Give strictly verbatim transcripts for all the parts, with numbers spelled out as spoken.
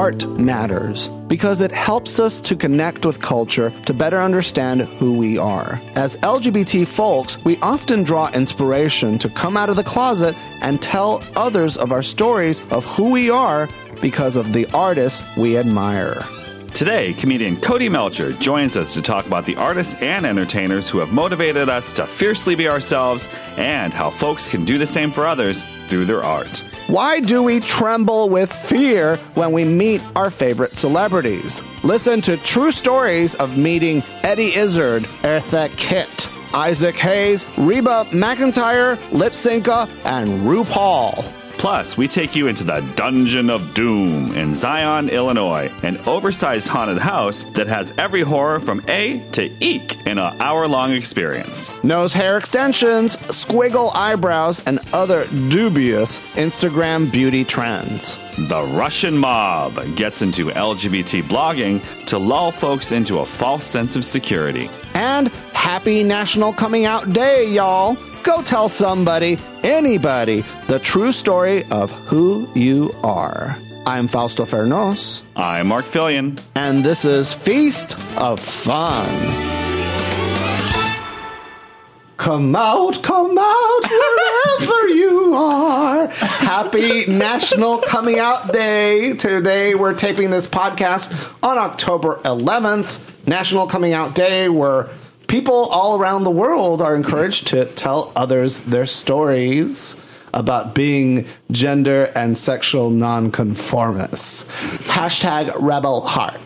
art matters because it helps us to connect with culture to better understand who we are. As L G B T folks, we often draw inspiration to come out of the closet and tell others of our stories of who we are because of the artists we admire. Today, comedian Cody Melcher joins us to talk about the artists and entertainers who have motivated us to fiercely be ourselves and how folks can do the same for others through their art. Why do we tremble with fear when we meet our favorite celebrities? Listen to true stories of meeting Eddie Izzard, Eartha Kitt, Isaac Hayes, Reba McEntire, Lip Synca, and RuPaul. Plus, we take you into the Dungeon of Doom in Zion, Illinois, an oversized haunted house that has every horror from A to Eek in an hour-long experience. Nose hair extensions, squiggle eyebrows, and other dubious Instagram beauty trends. The Russian mob gets into L G B T blogging to lull folks into a false sense of security. And happy National Coming Out Day, y'all! Go tell somebody, anybody, the true story of who you are. I'm Fausto Fernos. I'm Mark Fillion. And this is Feast of Fun. Come out, come out, wherever you are. Happy National Coming Out Day. Today we're taping this podcast on October eleventh, National Coming Out Day, where people all around the world are encouraged to tell others their stories about being gender and sexual nonconformists. Hashtag Rebel Heart.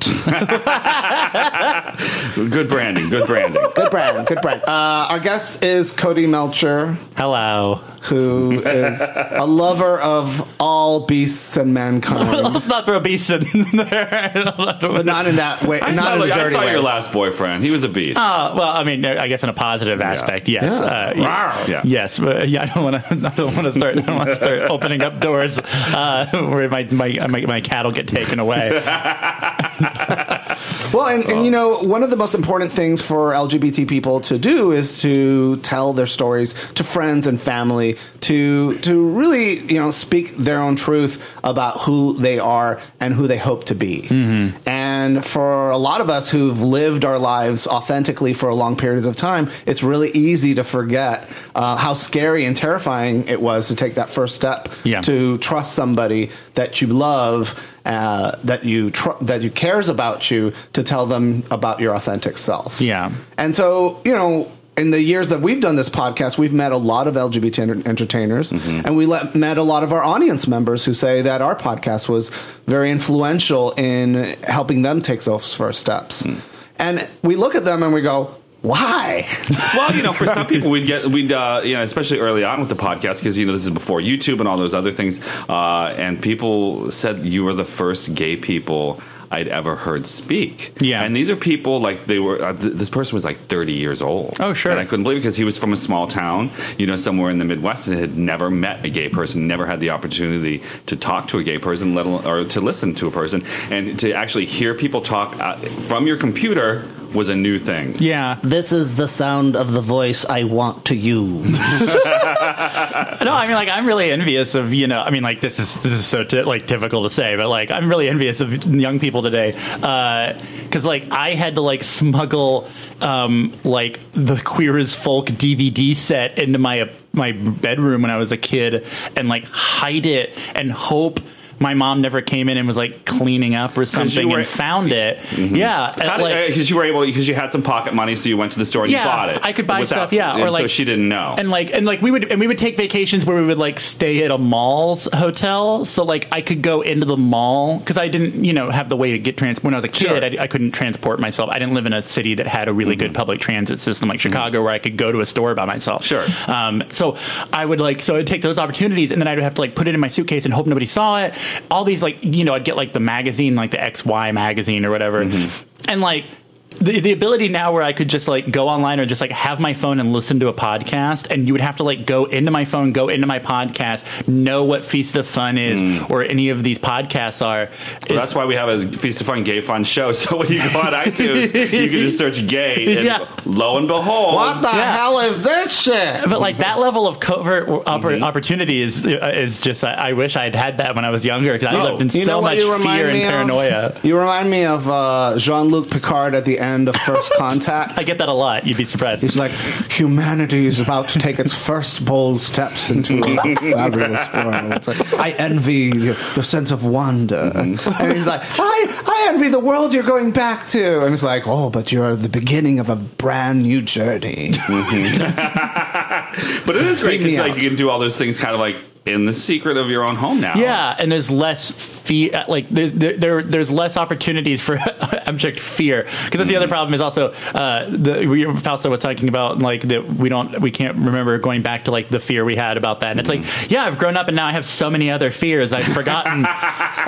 Good branding, good branding. Good brand, good brand. Uh, our guest is Cody Melcher. Hello. Who is a lover of all beasts and mankind. Let's not throw beasts in there. But not in that way. I not saw, in a like, I dirty saw way. your last boyfriend. He was a beast. Uh, well, I mean, I guess in a positive aspect, yes. Yeah. Uh, Wow. Yeah. Yes, but yeah, I don't want to. I don't want to start. I don't want to start opening up doors uh, where my, my my my cat will get taken away. Well, and, and you know, one of the most important things for L G B T people to do is to tell their stories to friends and family, to to really, you know, speak their own truth about who they are and who they hope to be. Mm-hmm. And for a lot of us who've lived our lives authentically for long periods of time, it's really easy to forget uh, how scary and terrifying it was to take that first step Yeah. to trust somebody that you love, uh, that you tr- that you cares about you, to tell them about your authentic self. Yeah. And so, you know, in the years that we've done this podcast, we've met a lot of L G B T enter- entertainers, mm-hmm. and we let, met a lot of our audience members who say that our podcast was very influential in helping them take those first steps. Mm. And we look at them and we go, why? Well, you know, for some people, we'd get, we'd, uh, you know, especially early on with the podcast, because, you know, this is before YouTube and all those other things. Uh, and people said you were the first gay people I'd ever heard speak. Yeah. And these are people, like, they were, uh, th- this person was like thirty years old. Oh, sure. And I couldn't believe it because he was from a small town, you know, somewhere in the Midwest, and had never met a gay person, never had the opportunity to talk to a gay person, let alone, or to listen to a person. And to actually hear people talk uh, from your computer was a new thing. Yeah. This is the sound of the voice I want to use. No, I mean, like, I'm really envious of, you know, I mean, like, this is this is so t- like typical to say, but like, I'm really envious of young people today, because uh, like, I had to like smuggle um, like the Queer as Folk D V D set into my my bedroom when I was a kid, and like hide it and hope my mom never came in and was like cleaning up or something were, and found it. Mm-hmm. Yeah, because like, uh, you were able, because you had some pocket money, so you went to the store and yeah, you bought it. I could buy without, stuff. Yeah, or like, so she didn't know. And like, and like, we would and we would take vacations where we would like stay at a mall's hotel. So like, I could go into the mall because I didn't, you know, have the way to get trans. When I was a kid, Sure. I, I couldn't transport myself. I didn't live in a city that had a really mm-hmm. good public transit system like Chicago, mm-hmm. where I could go to a store by myself. Sure. Um, so I would like, so I'd take those opportunities, and then I'd have to like put it in my suitcase and hope nobody saw it. All these like, you know, I'd get like the magazine, like the X Y magazine or whatever, mm-hmm. and like, the, the ability now where I could just like go online or just like have my phone and listen to a podcast, and you would have to like go into my phone, go into my podcast, know what Feast of Fun is mm. or any of these podcasts are. Well, that's why we have a Feast of Fun Gay Fun show. So when you go on iTunes, you can just search gay, and yeah. lo and behold, what the yeah. hell is this shit? But like that level of covert oppor- mm-hmm. opportunity is is just. I, I wish I had had that when I was younger, because I oh, lived in so much fear and paranoia. Of? You remind me of uh, Jean-Luc Picard at the end of First Contact. I get that a lot. You'd be surprised. He's like, humanity is about to take its first bold steps into a fabulous world. It's like, I envy your, your sense of wonder. Mm-hmm. And he's like, I, I envy the world you're going back to. And it's like, oh, but you're the beginning of a brand new journey. Mm-hmm. But it is great because like you can do all those things kind of like in the secret of your own home now. Yeah, and there's less fear. Like there, there there's less opportunities for abject fear. Because that's mm-hmm. the other problem is also uh, the we, Fausto was talking about like that we don't we can't remember going back to like the fear we had about that. And it's mm-hmm. like, yeah, I've grown up and now I have so many other fears I've forgotten. oh,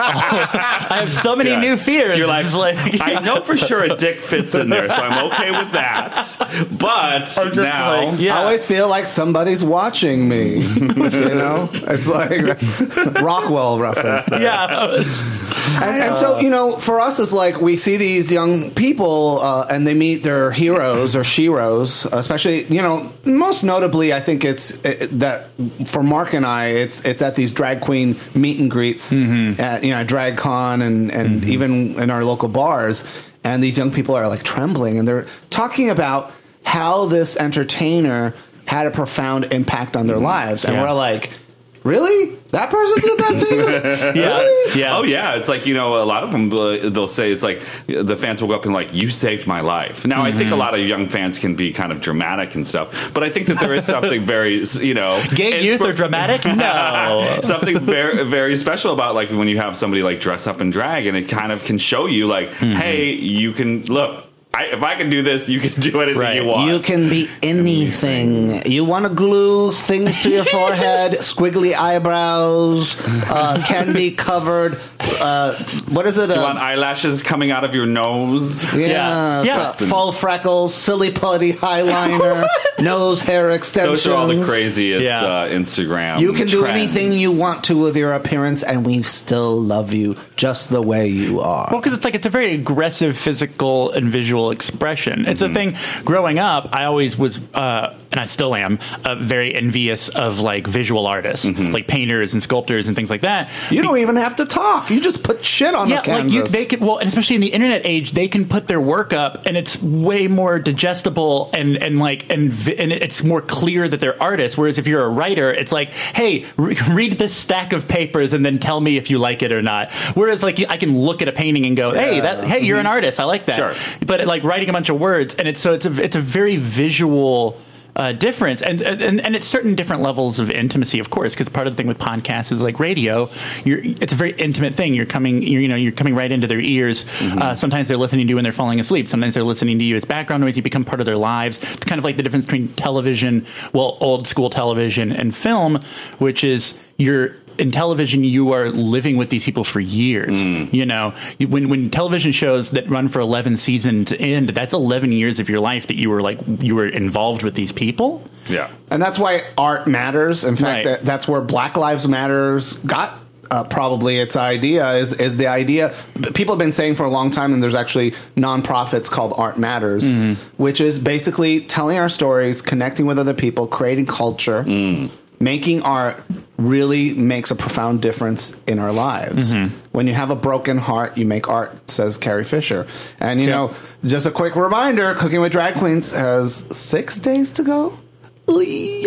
I have so many yeah. new fears. You're like, like yeah. I know for sure a dick fits in there, so I'm okay with that. But now, like, yeah. I always feel like somebody's watching me. You know. It's like Rockwell reference there. Yeah. And, and so, you know, for us, it's like we see these young people uh, and they meet their heroes or sheroes, especially, you know, most notably, I think it's it, that for Mark and I, it's it's at these drag queen meet and greets mm-hmm. at, you know, Drag Con and, and mm-hmm. even in our local bars. And these young people are like trembling and they're talking about how this entertainer had a profound impact on their mm-hmm. lives. And yeah. we're like, really? That person did that to you? yeah. Really? yeah. Oh, yeah. It's like, you know, a lot of them, uh, they'll say, it's like, the fans will go up and like, you saved my life. Now, mm-hmm. I think a lot of young fans can be kind of dramatic and stuff, but I think that there is something very, you know. Gay youth are dramatic? No. Something very, very special about like when you have somebody like dress up in drag and it kind of can show you like, mm-hmm. hey, you can, look. I, if I can do this, you can do anything right. you want. You can be anything. You want to glue things to your forehead, squiggly eyebrows, uh, can be covered. Uh, what is it? Do you uh, want eyelashes coming out of your nose? Yeah. Yeah. yeah. So, full freckles, silly putty eyeliner, nose hair extensions. Those are all the craziest yeah. uh, Instagram You can trends. do anything you want to with your appearance, and we still love you just the way you are. Well, because it's like it's a very aggressive physical and visual expression. It's mm-hmm. a thing. Growing up, I always was, uh, and I still am, uh, very envious of like visual artists, mm-hmm. like painters and sculptors and things like that. You don't Be- even have to talk. You just put shit on yeah, the canvas. Like you, they could, well, and especially in the internet age, they can put their work up, and it's way more digestible and and like and and it's more clear that they're artists. Whereas if you're a writer, it's like, hey, re- read this stack of papers and then tell me if you like it or not. Whereas like I can look at a painting and go, hey, that, hey, you're an artist. I like that. Sure. But like writing a bunch of words, and it's so it's a it's a very visual uh, difference, and, and and it's certain different levels of intimacy, of course, because part of the thing with podcasts is like radio. You're it's a very intimate thing. You're coming, you're, you know, you're coming right into their ears. Mm-hmm. Uh, sometimes they're listening to you when they're falling asleep. Sometimes they're listening to you as background noise. You become part of their lives. It's kind of like the difference between television, well, old school television, and film, which is you're. In television, you are living with these people for years. Mm. You know, you, when when television shows that run for eleven seasons end, that's eleven years of your life that you were like you were involved with these people. Yeah, and that's why art matters. In fact, right. that, that's where Black Lives Matters got. Uh, probably its idea is is the idea people have been saying for a long time, and there's actually nonprofits called Art Matters, mm-hmm. which is basically telling our stories, connecting with other people, creating culture. Mm. Making art really makes a profound difference in our lives. Mm-hmm. When you have a broken heart, you make art, says Carrie Fisher. And, you yep. know, just a quick reminder, Cooking with Drag Queens has six days to go. Oh,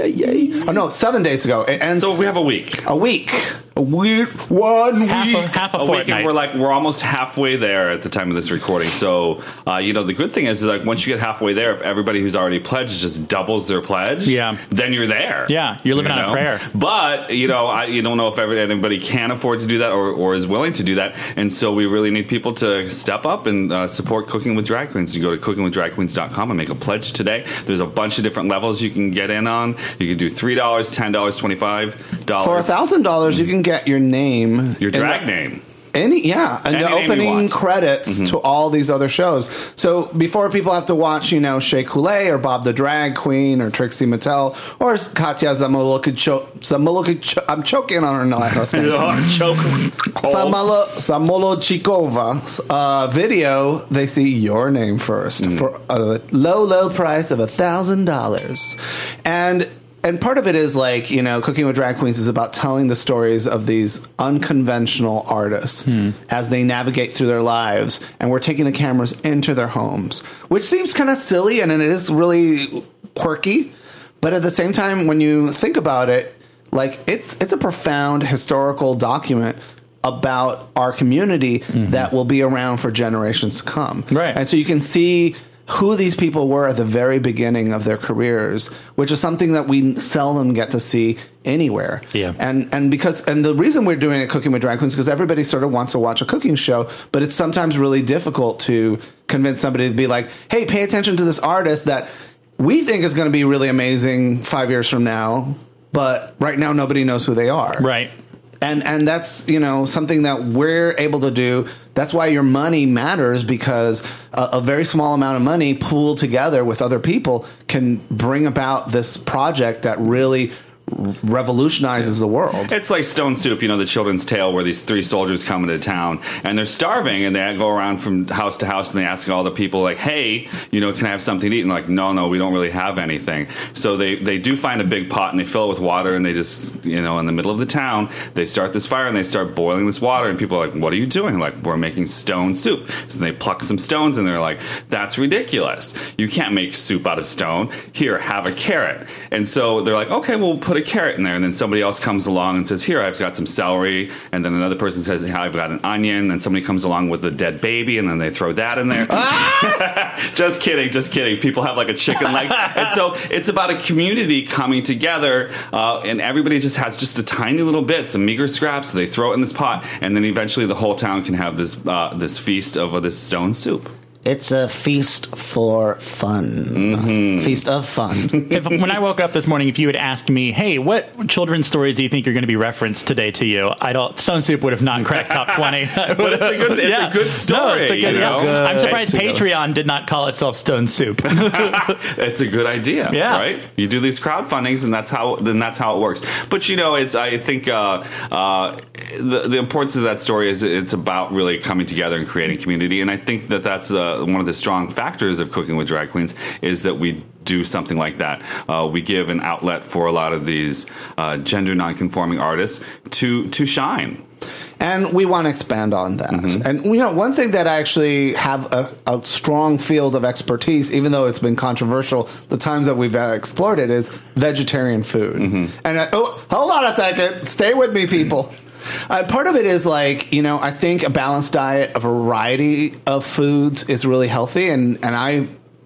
no, seven days to go. It ends so we have a week. A week. A week. One half week. A, half a, a fortnight. week, and we're like we're almost halfway there at the time of this recording. So, uh, you know, the good thing is, is like once you get halfway there, if everybody who's already pledged just doubles their pledge, yeah. then you're there. Yeah, you're living you on know? a prayer. But you know, I, you don't know if ever, anybody can afford to do that or, or is willing to do that, and so we really need people to step up and uh, support Cooking with Drag Queens. You go to cooking with drag queens dot com and make a pledge today. There's a bunch of different levels you can get in on. You can do three dollars, ten dollars, twenty-five dollars. For a thousand dollars, you can get your name, your drag name. Any, yeah, and Any the name you opening want. credits Mm-hmm. to all these other shows. So before people have to watch, you know, Shea Coulee or Bob the Drag Queen or Trixie Mattel or Katya Zamolokich, I'm choking on her last name. Samolo, Samolochikova uh, video, they see your name first Mm. for a low, low price of a thousand dollars. And And part of it is like, you know, Cooking with Drag Queens is about telling the stories of these unconventional artists hmm. as they navigate through their lives. And we're taking the cameras into their homes, which seems kind of silly and it is really quirky. But at the same time, when you think about it, like it's it's a profound historical document about our community mm-hmm. that will be around for generations to come. Right. And so you can see who these people were at the very beginning of their careers, which is something that we seldom get to see anywhere. Yeah. And and because and the reason we're doing a Cooking with Drag Queens is because everybody sort of wants to watch a cooking show, but it's sometimes really difficult to convince somebody to be like, hey, pay attention to this artist that we think is going to be really amazing five years from now, but right now nobody knows who they are. Right. And and that's, you know, something that we're able to do. That's why your money matters, because a, a very small amount of money pooled together with other people can bring about this project that really revolutionizes the world. It's like Stone Soup, you know, the children's tale where these three soldiers come into town and they're starving and they go around from house to house and they ask all the people like, hey, you know, can I have something to eat? And like, no, no, we don't really have anything. So they, they do find a big pot and they fill it with water and they just, you know, in the middle of the town, they start this fire and they start boiling this water and people are like, what are you doing? Like, we're making stone soup. So they pluck some stones and they're like, that's ridiculous. You can't make soup out of stone. Here, have a carrot. And so they're like, okay, we'll put a carrot in there, and then somebody else comes along and says, here, I've got some celery, and then another person says, hey, I've got an onion, and somebody comes along with a dead baby, and then they throw that in there. Just kidding, just kidding. People have like a chicken leg. And so it's about a community coming together, uh, and everybody just has just a tiny little bit, some meager scraps, so they throw it in this pot, and then eventually the whole town can have this uh, this feast of uh, this stone soup. It's a feast for fun. Mm-hmm. Feast of fun. If, when I woke up this morning, if you had asked me, hey, what children's stories do you think are going to be referenced today to you? I don't. Stone Soup would have not cracked top twenty. But it's a good, it's yeah. a good story. No, it's a good, you know? yeah. good I'm surprised together. Patreon did not call itself Stone Soup. It's a good idea, yeah. right? You do these crowdfundings, and that's how then that's how it works. But you know, it's I think uh, uh, the the importance of that story is it's about really coming together and creating community, and I think that that's uh, one of the strong factors of Cooking with Drag Queens is that we do something like that. Uh, we give an outlet for a lot of these uh, gender nonconforming artists to to shine. And we want to expand on that. Mm-hmm. And, you know, one thing that I actually have a, a strong field of expertise, even though it's been controversial the times that we've uh, explored it, is vegetarian food. Mm-hmm. And, uh, oh, hold on a second. Stay with me, people. Uh, part of it is like, you know, I think a balanced diet, a variety of foods is really healthy. And, and I,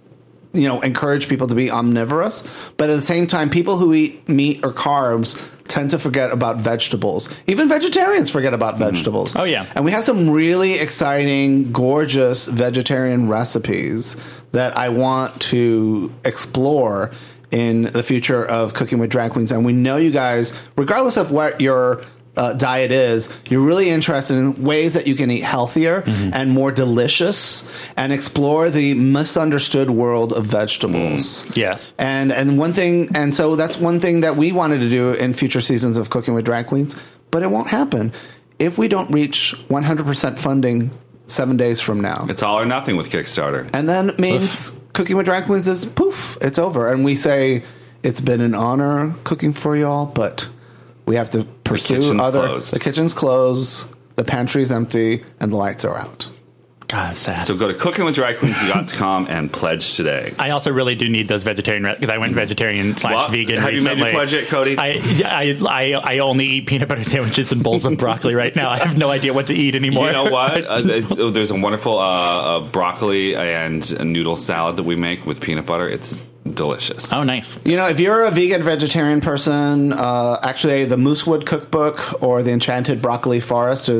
you know, encourage people to be omnivorous. But at the same time, people who eat meat or carbs tend to forget about vegetables. Even vegetarians forget about vegetables. Mm. Oh, yeah. And we have some really exciting, gorgeous vegetarian recipes that I want to explore in the future of Cooking with Drag Queens. And we know you guys, regardless of what your Uh, diet is, you're really interested in ways that you can eat healthier mm-hmm. and more delicious and explore the misunderstood world of vegetables. Mm. Yes. And and one thing, and so that's one thing that we wanted to do in future seasons of Cooking with Drag Queens, but it won't happen if we don't reach one hundred percent funding seven days from now. It's all or nothing with Kickstarter. And then it means Oof. Cooking with Drag Queens is poof, it's over. And we say, it's been an honor cooking for y'all, but we have to pursue the other. Closed. The kitchen's closed, the pantry's empty, and the lights are out. God, sad. So go to cooking with drag queens dot com and pledge today. I also really do need those vegetarian because I went vegetarian slash well, vegan have recently. you made your pledge yet, Cody? I, I, I, I only eat peanut butter sandwiches and bowls of broccoli right now. I have no idea what to eat anymore. You know what? uh, there's a wonderful uh, uh, broccoli and a noodle salad that we make with peanut butter. It's delicious. Oh, nice. You know, if you're a vegan vegetarian person, uh, actually the Moosewood Cookbook or the Enchanted Broccoli Forest is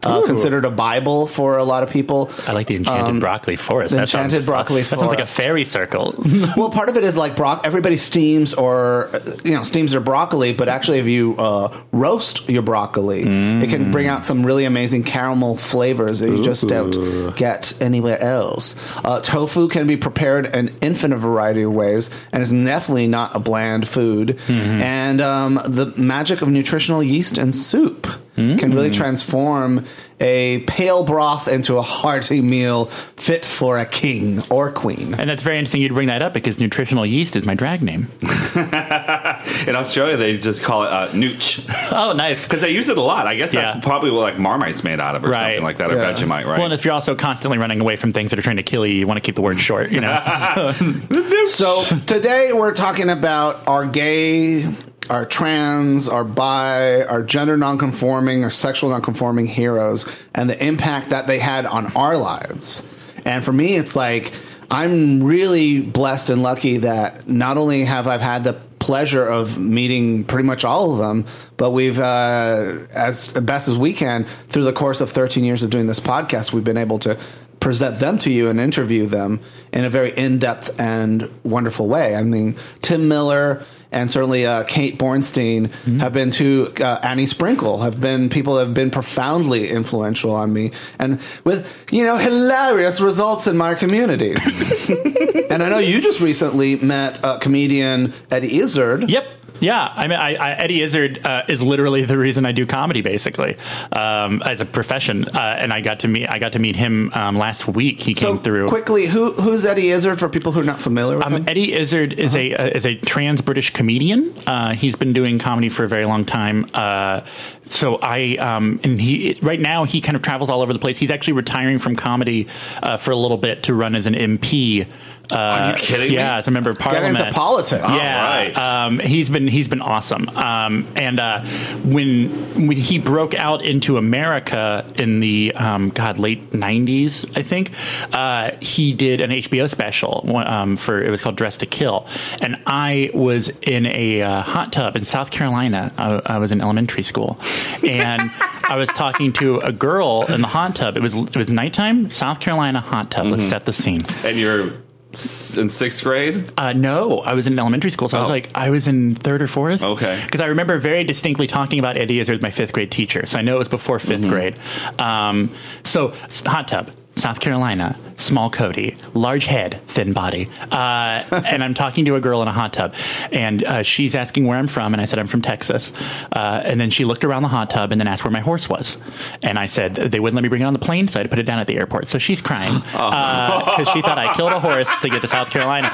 uh, considered a Bible for a lot of people. I like the enchanted Um, broccoli forest. the That enchanted sounds, broccoli That sounds like a forest. fairy circle. Well, part of it is like bro- everybody steams or uh, you know steams their broccoli, but actually if you uh, roast your broccoli, Mm. it can bring out some really amazing caramel flavors that you just don't get anywhere else. Uh, tofu can be prepared in infinite variety of ways, and is definitely not a bland food. Mm-hmm. And um, the magic of nutritional yeast and soup Mm. can really transform a pale broth into a hearty meal fit for a king or queen. And that's very interesting you to bring that up because nutritional yeast is my drag name. In Australia, they just call it uh, nooch Oh, nice. because they use it a lot. I guess that's Yeah. probably what like Marmite's made out of, or Right. something like that, or Yeah. Vegemite, right? Well, and if you're also constantly running away from things that are trying to kill you, you want to keep the word short, you know? So today we're talking about our gay, our trans, our bi, our gender nonconforming, our sexual nonconforming heroes, and the impact that they had on our lives. And for me, it's like I'm really blessed and lucky that not only have I had the pleasure of meeting pretty much all of them, but we've, uh, as best as we can, through the course of thirteen years of doing this podcast, we've been able to present them to you and interview them in a very in-depth and wonderful way. I mean, Tim Miller and certainly uh, Kate Bornstein mm-hmm. have been to uh, Annie Sprinkle, have been people that have been profoundly influential on me, and with, you know, hilarious results in my community. And I know you just recently met uh, comedian Eddie Izzard. Yep. Yeah, I mean, I, I, Eddie Izzard uh, is literally the reason I do comedy, basically, um, as a profession. Uh, and I got to meet I got to meet him um, last week. He came So through. quickly, who who's Eddie Izzard for people who are not familiar with Um, him? Eddie Izzard is Uh-huh. a uh, is a trans British comedian. Uh, he's been doing comedy for a very long time. Uh, so I um, and he right now he kind of travels all over the place. He's actually retiring from comedy uh, for a little bit to run as an M P. Uh, Are you kidding yeah, me? as a member of Get parliament. into politics. Yeah, right. um, he's been he's been awesome. Um, and uh, when when he broke out into America in the um, God late nineties, I think uh, he did an H B O special um, for it was called Dressed to Kill, and I was in a uh, hot tub in South Carolina. I, I was in elementary school, and I was talking to a girl in the hot tub. It was it was nighttime, South Carolina hot tub. Mm-hmm. Let's set the scene. And you're in sixth grade? Uh, no, I was in elementary school, so I was Oh. like, I was in third or fourth. Okay. Because I remember very distinctly talking about Eddie Izzard, my fifth grade teacher, so I know it was before fifth mm-hmm. grade. Um, so, hot tub, South Carolina, small Cody, large head, thin body. Uh, and I'm talking to a girl in a hot tub, and uh, she's asking where I'm from, and I said, I'm from Texas. Uh, and then she looked around the hot tub and then asked where my horse was. And I said, they wouldn't let me bring it on the plane, so I had to put it down at the airport. So she's crying because uh, she thought I killed a horse to get to South Carolina.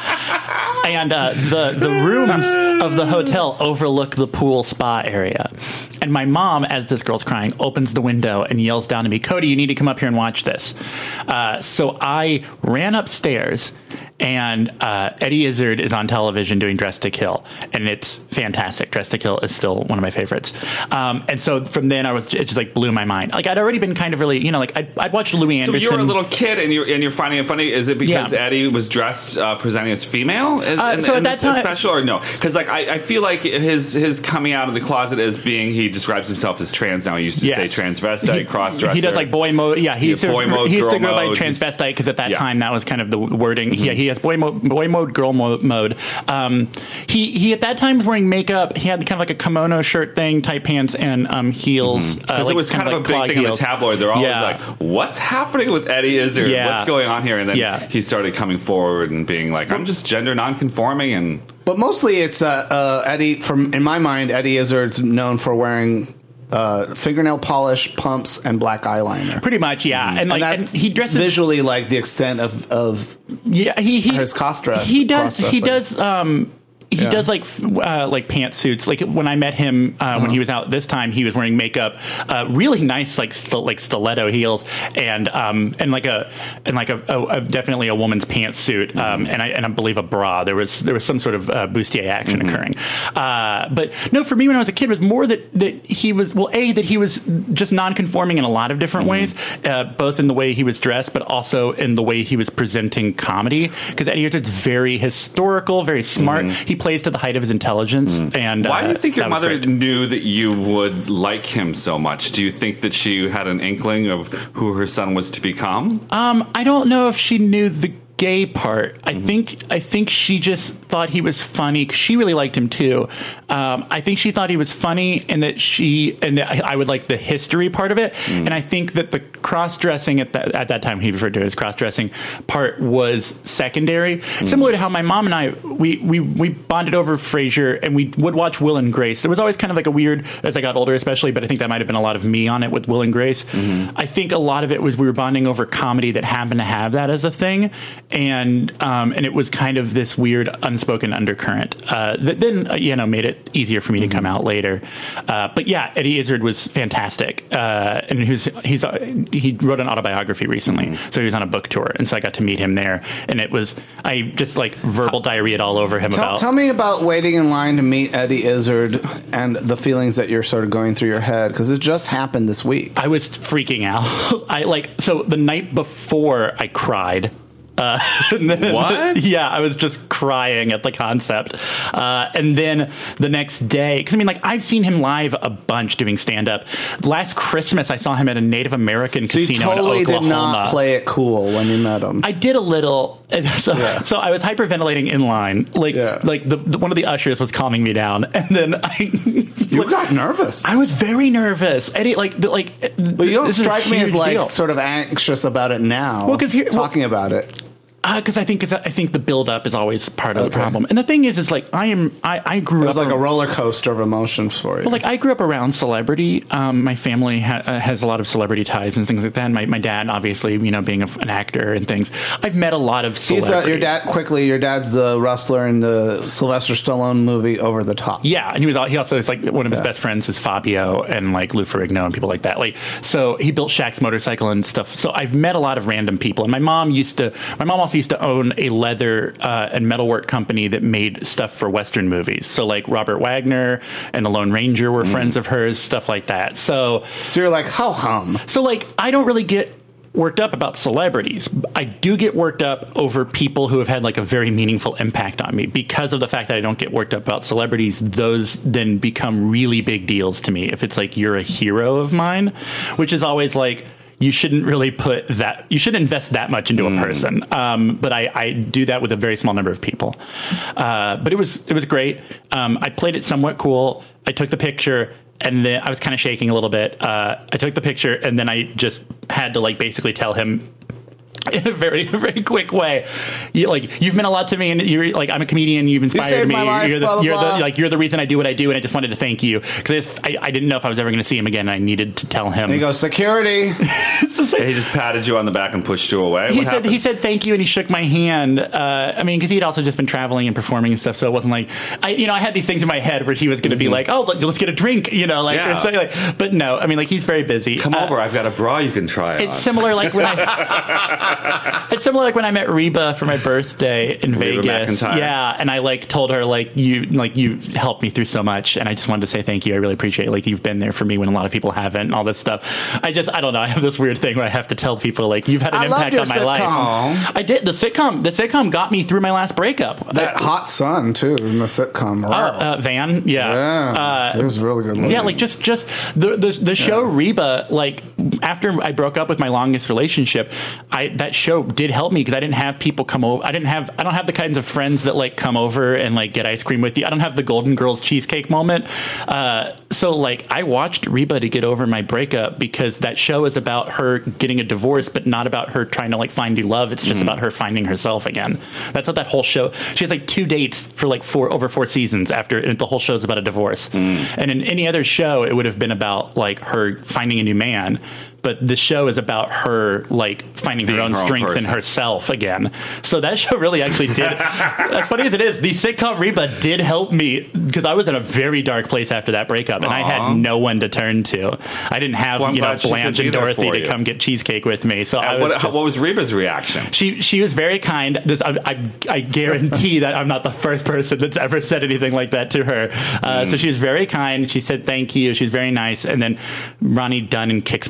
And uh, the, the rooms of the hotel overlook the pool spa area. And my mom, as this girl's crying, opens the window and yells down to me, Cody, you need to come up here and watch this. Uh, so I ran upstairs, and uh, Eddie Izzard is on television doing Dressed to Kill, and it's fantastic. Dressed to Kill is still one of my favorites. Um, and so from then, I was it just like blew my mind. Like I'd already been kind of really, you know, like I'd, I'd watched Louis Anderson. So you were a little kid, and you're and you're finding it funny. Is it because Yeah. Eddie was dressed uh, presenting as female as, Uh, in, so in at this that time- special, or no? Because like I, I feel like his his coming out of the closet as being he describes himself as trans now. He used to Yes. say transvesite, He- cross dresser. He does like boy mode. Yeah, he Yeah, sort of- boy mode, he used to girl go by mode. transvestite because at that Yeah. time that was kind of the wording. Yeah, he has boy mode, boy mode, girl mo- mode. Um, he he at that time was wearing makeup. He had kind of like a kimono shirt thing, tight pants, and um, heels. Because uh, like, it was kind, of like a big clog thing in the heels. tabloid. They're always Yeah. like, "What's happening with Eddie Izzard? Yeah. What's going on here?" And then Yeah. he started coming forward and being like, "I'm just gender nonconforming." And But mostly it's uh, uh, Eddie, from in my mind, Eddie Izzard's known for wearing uh, fingernail polish, pumps, and black eyeliner. Pretty much, yeah. And like, and and that's he dresses visually like the extent of, of Yeah, he he his cost dress- He does. cross He dressing. does. Um, he Yeah. does like f- uh, like pantsuits. Like when I met him uh, when he was out this time, he was wearing makeup, uh, really nice like st- like stiletto heels, and um, and like a and like a, a, a definitely a woman's pantsuit, um, and I and I believe a bra. There was there was some sort of uh, bustier action Mm-hmm. occurring. Uh, but no, for me when I was a kid, it was more that that he was well, a that he was just non-conforming in a lot of different Mm-hmm. ways, uh, both in the way he was dressed, but also in the way he was presenting comedy. Because Eddie Izzard's very historical, very smart. Mm-hmm. He plays to the height of his intelligence. Mm. And why uh, do you think your mother great. knew that you would like him so much? Do you think that she had an inkling of who her son was to become? Um, I don't know if she knew the gay part. I mm-hmm. think I think she just thought he was funny because she really liked him too. Um, I think she thought he was funny, and that she and that I would like the history part of it. Mm. And I think that the cross dressing at that at that time he referred to it as cross dressing part was secondary, mm. similar to how my mom and I we we we bonded over Frasier, and we would watch Will and Grace. There was always kind of like a weird as I got older, especially, but I think that might have been a lot of me on it with Will and Grace. Mm-hmm. I think a lot of it was we were bonding over comedy that happened to have that as a thing. And um, and it was kind of this weird unspoken undercurrent uh, that then uh, you know made it easier for me mm-hmm. to come out later. Uh, but yeah, Eddie Izzard was fantastic, uh, and he's he's uh, he wrote an autobiography recently, mm-hmm. so he was on a book tour, and so I got to meet him there, and it was I just like verbal diarrhea all over him. Tell, about tell me about waiting in line to meet Eddie Izzard and the feelings that you're sort of going through your head, because it just happened this week. I was freaking out. I like so the night before I cried. Uh, then, what? Yeah, I was just crying at the concept. Uh, and then the next day, because I mean, like, I've seen him live a bunch doing stand up. Last Christmas, I saw him at a Native American so casino you totally in Oklahoma. Did not play it cool when you met him. I did a little. So, yeah. so I was hyperventilating in line. Like, yeah. like the, the one of the ushers was calming me down, and then I. You like, got nervous. I was very nervous. Eddie, like, the, like. But you don't strike me as like deal. sort of anxious about it now. Well, because talking well, about it. Because uh, I think cause I think the build up is always part of okay. the problem, and the thing is, is like I am I, I grew up. It was up like a roller coaster of emotions for you. Well, like I grew up around celebrity. Um, my family ha- uh, has a lot of celebrity ties and things like that. And my my dad, obviously, you know, being a, an actor and things. I've met a lot of celebrities. He's the, your dad. Quickly, your dad's the wrestler in the Sylvester Stallone movie Over the Top. Yeah, and he was he also is like one of his yeah. best friends is Fabio and like Lou Ferrigno and people like that. Like so, he built Shaq's motorcycle and stuff. So I've met a lot of random people. And my mom used to. My mom also used to own a leather uh, and metalwork company that made stuff for Western movies. So like Robert Wagner and the Lone Ranger were mm. friends of hers, stuff like that. So, so you're like, how hum? So like, I don't really get worked up about celebrities. I do get worked up over people who have had like a very meaningful impact on me. Because of the fact that I don't get worked up about celebrities, those then become really big deals to me. If it's like, you're a hero of mine, which is always like, you shouldn't really put that, you shouldn't invest that much into mm. a person. Um, but I, I do that with a very small number of people. Uh, but it was, it was great. Um, I played it somewhat cool. I took the picture and then I was kind of shaking a little bit. Uh, I took the picture and then I just had to like basically tell him in a very, very quick way, you, like you've meant a lot to me, and you're like I'm a comedian. You've inspired you saved me. My life, you're the, blah, blah, you're blah. the like you're the reason I do what I do, and I just wanted to thank you because I, I didn't know if I was ever going to see him again. And I needed to tell him. And he goes, security. Like, he just patted you on the back and pushed you away. He what said happened? he said thank you, and he shook my hand. Uh, I mean, because he'd also just been traveling and performing and stuff, so it wasn't like I, you know, I had these things in my head where he was going to mm-hmm. be like, oh, let's get a drink, you know, like, yeah. or something like. But no, I mean, like he's very busy. Come uh, over, I've got a bra you can try. It's on. similar like when I. It's similar like when I met Reba for my birthday in Reba Vegas. McEntire. Yeah, and I like told her like you like you helped me through so much, and I just wanted to say thank you. I really appreciate it. Like you've been there for me when a lot of people haven't, and all this stuff. I just I don't know. I have this weird thing where I have to tell people like you've had an I impact on my sitcom. life. I did the sitcom. The sitcom got me through my last breakup. That the, hot son too in the sitcom. Wow. Uh, uh, Van, yeah, yeah, uh, it was really good. Looking. Yeah, like just just the the, the show yeah. Reba. Like after I broke up with my longest relationship, I that show did help me because I didn't have people come over. I didn't have. I don't have the kinds of friends that like come over and like get ice cream with you. I don't have the Golden Girls cheesecake moment. Uh, so like I watched Reba to get over my breakup because that show is about her getting a divorce, but not about her trying to like find new love. It's just mm. about her finding herself again. That's what that whole show. She has like two dates for like four over four seasons after and the whole show is about a divorce. Mm. And in any other show, it would have been about like her finding a new man. But the show is about her like finding Being her own her strength own in herself again. So that show really actually did. As funny as it is, the sitcom Reba did help me because I was in a very dark place after that breakup, and Aww. I had no one to turn to. I didn't have well, you know Blanche and Dorothy to come get cheesecake with me. So I was what, just, what was Reba's reaction? She she was very kind. This I, I, I guarantee that I'm not the first person that's ever said anything like that to her. Uh, mm. So she was very kind. She said thank you. She's very nice. And then Ronnie Dunn and Kix Brooks were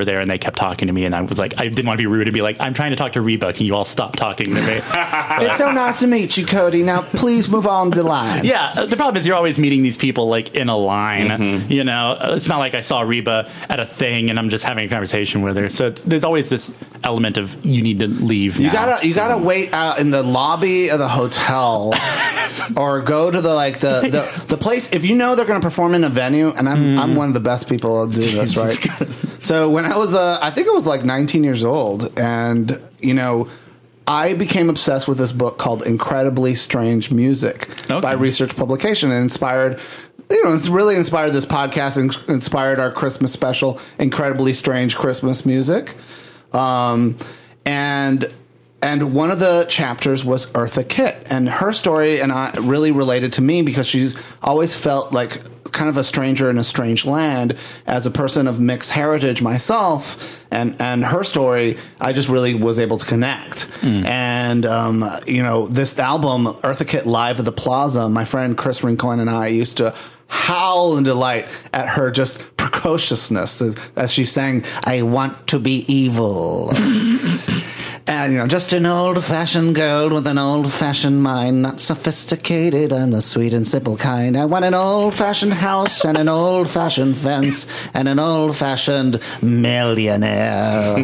there and they kept talking to me, and I was like, I didn't want to be rude and be like, I'm trying to talk to Reba. Can you all stop talking to me? It's so nice to meet you, Cody. Now, please move on the line. Yeah, the problem is you're always meeting these people like in a line. Mm-hmm. You know, it's not like I saw Reba at a thing and I'm just having a conversation with her. So it's, there's always this element of you need to leave. You now. gotta you gotta wait out in the lobby of the hotel, or go to the like the, the, the place if you know they're going to perform in a venue. And I'm mm. I'm one of the best people to do this, right? So when I was uh, I think I was like nineteen years old, and you know, I became obsessed with this book called Incredibly Strange Music okay. by Research Publication, and inspired. You know, it's really inspired this podcast and inspired our Christmas special, Incredibly Strange Christmas Music. Um, and and one of the chapters was Eartha Kitt, and her story and I really related to me because she's always felt like kind of a stranger in a strange land as a person of mixed heritage myself, and and her story I just really was able to connect. Mm. And um, you know, this album Eartha Kitt Live at the Plaza, my friend Chris Rincoin and I used to howl in delight at her just precociousness as, as she sang, I want to be evil. And, you know, just an old-fashioned girl with an old-fashioned mind, not sophisticated, I'm the sweet and simple kind. I want an old-fashioned house and an old-fashioned fence and an old-fashioned millionaire.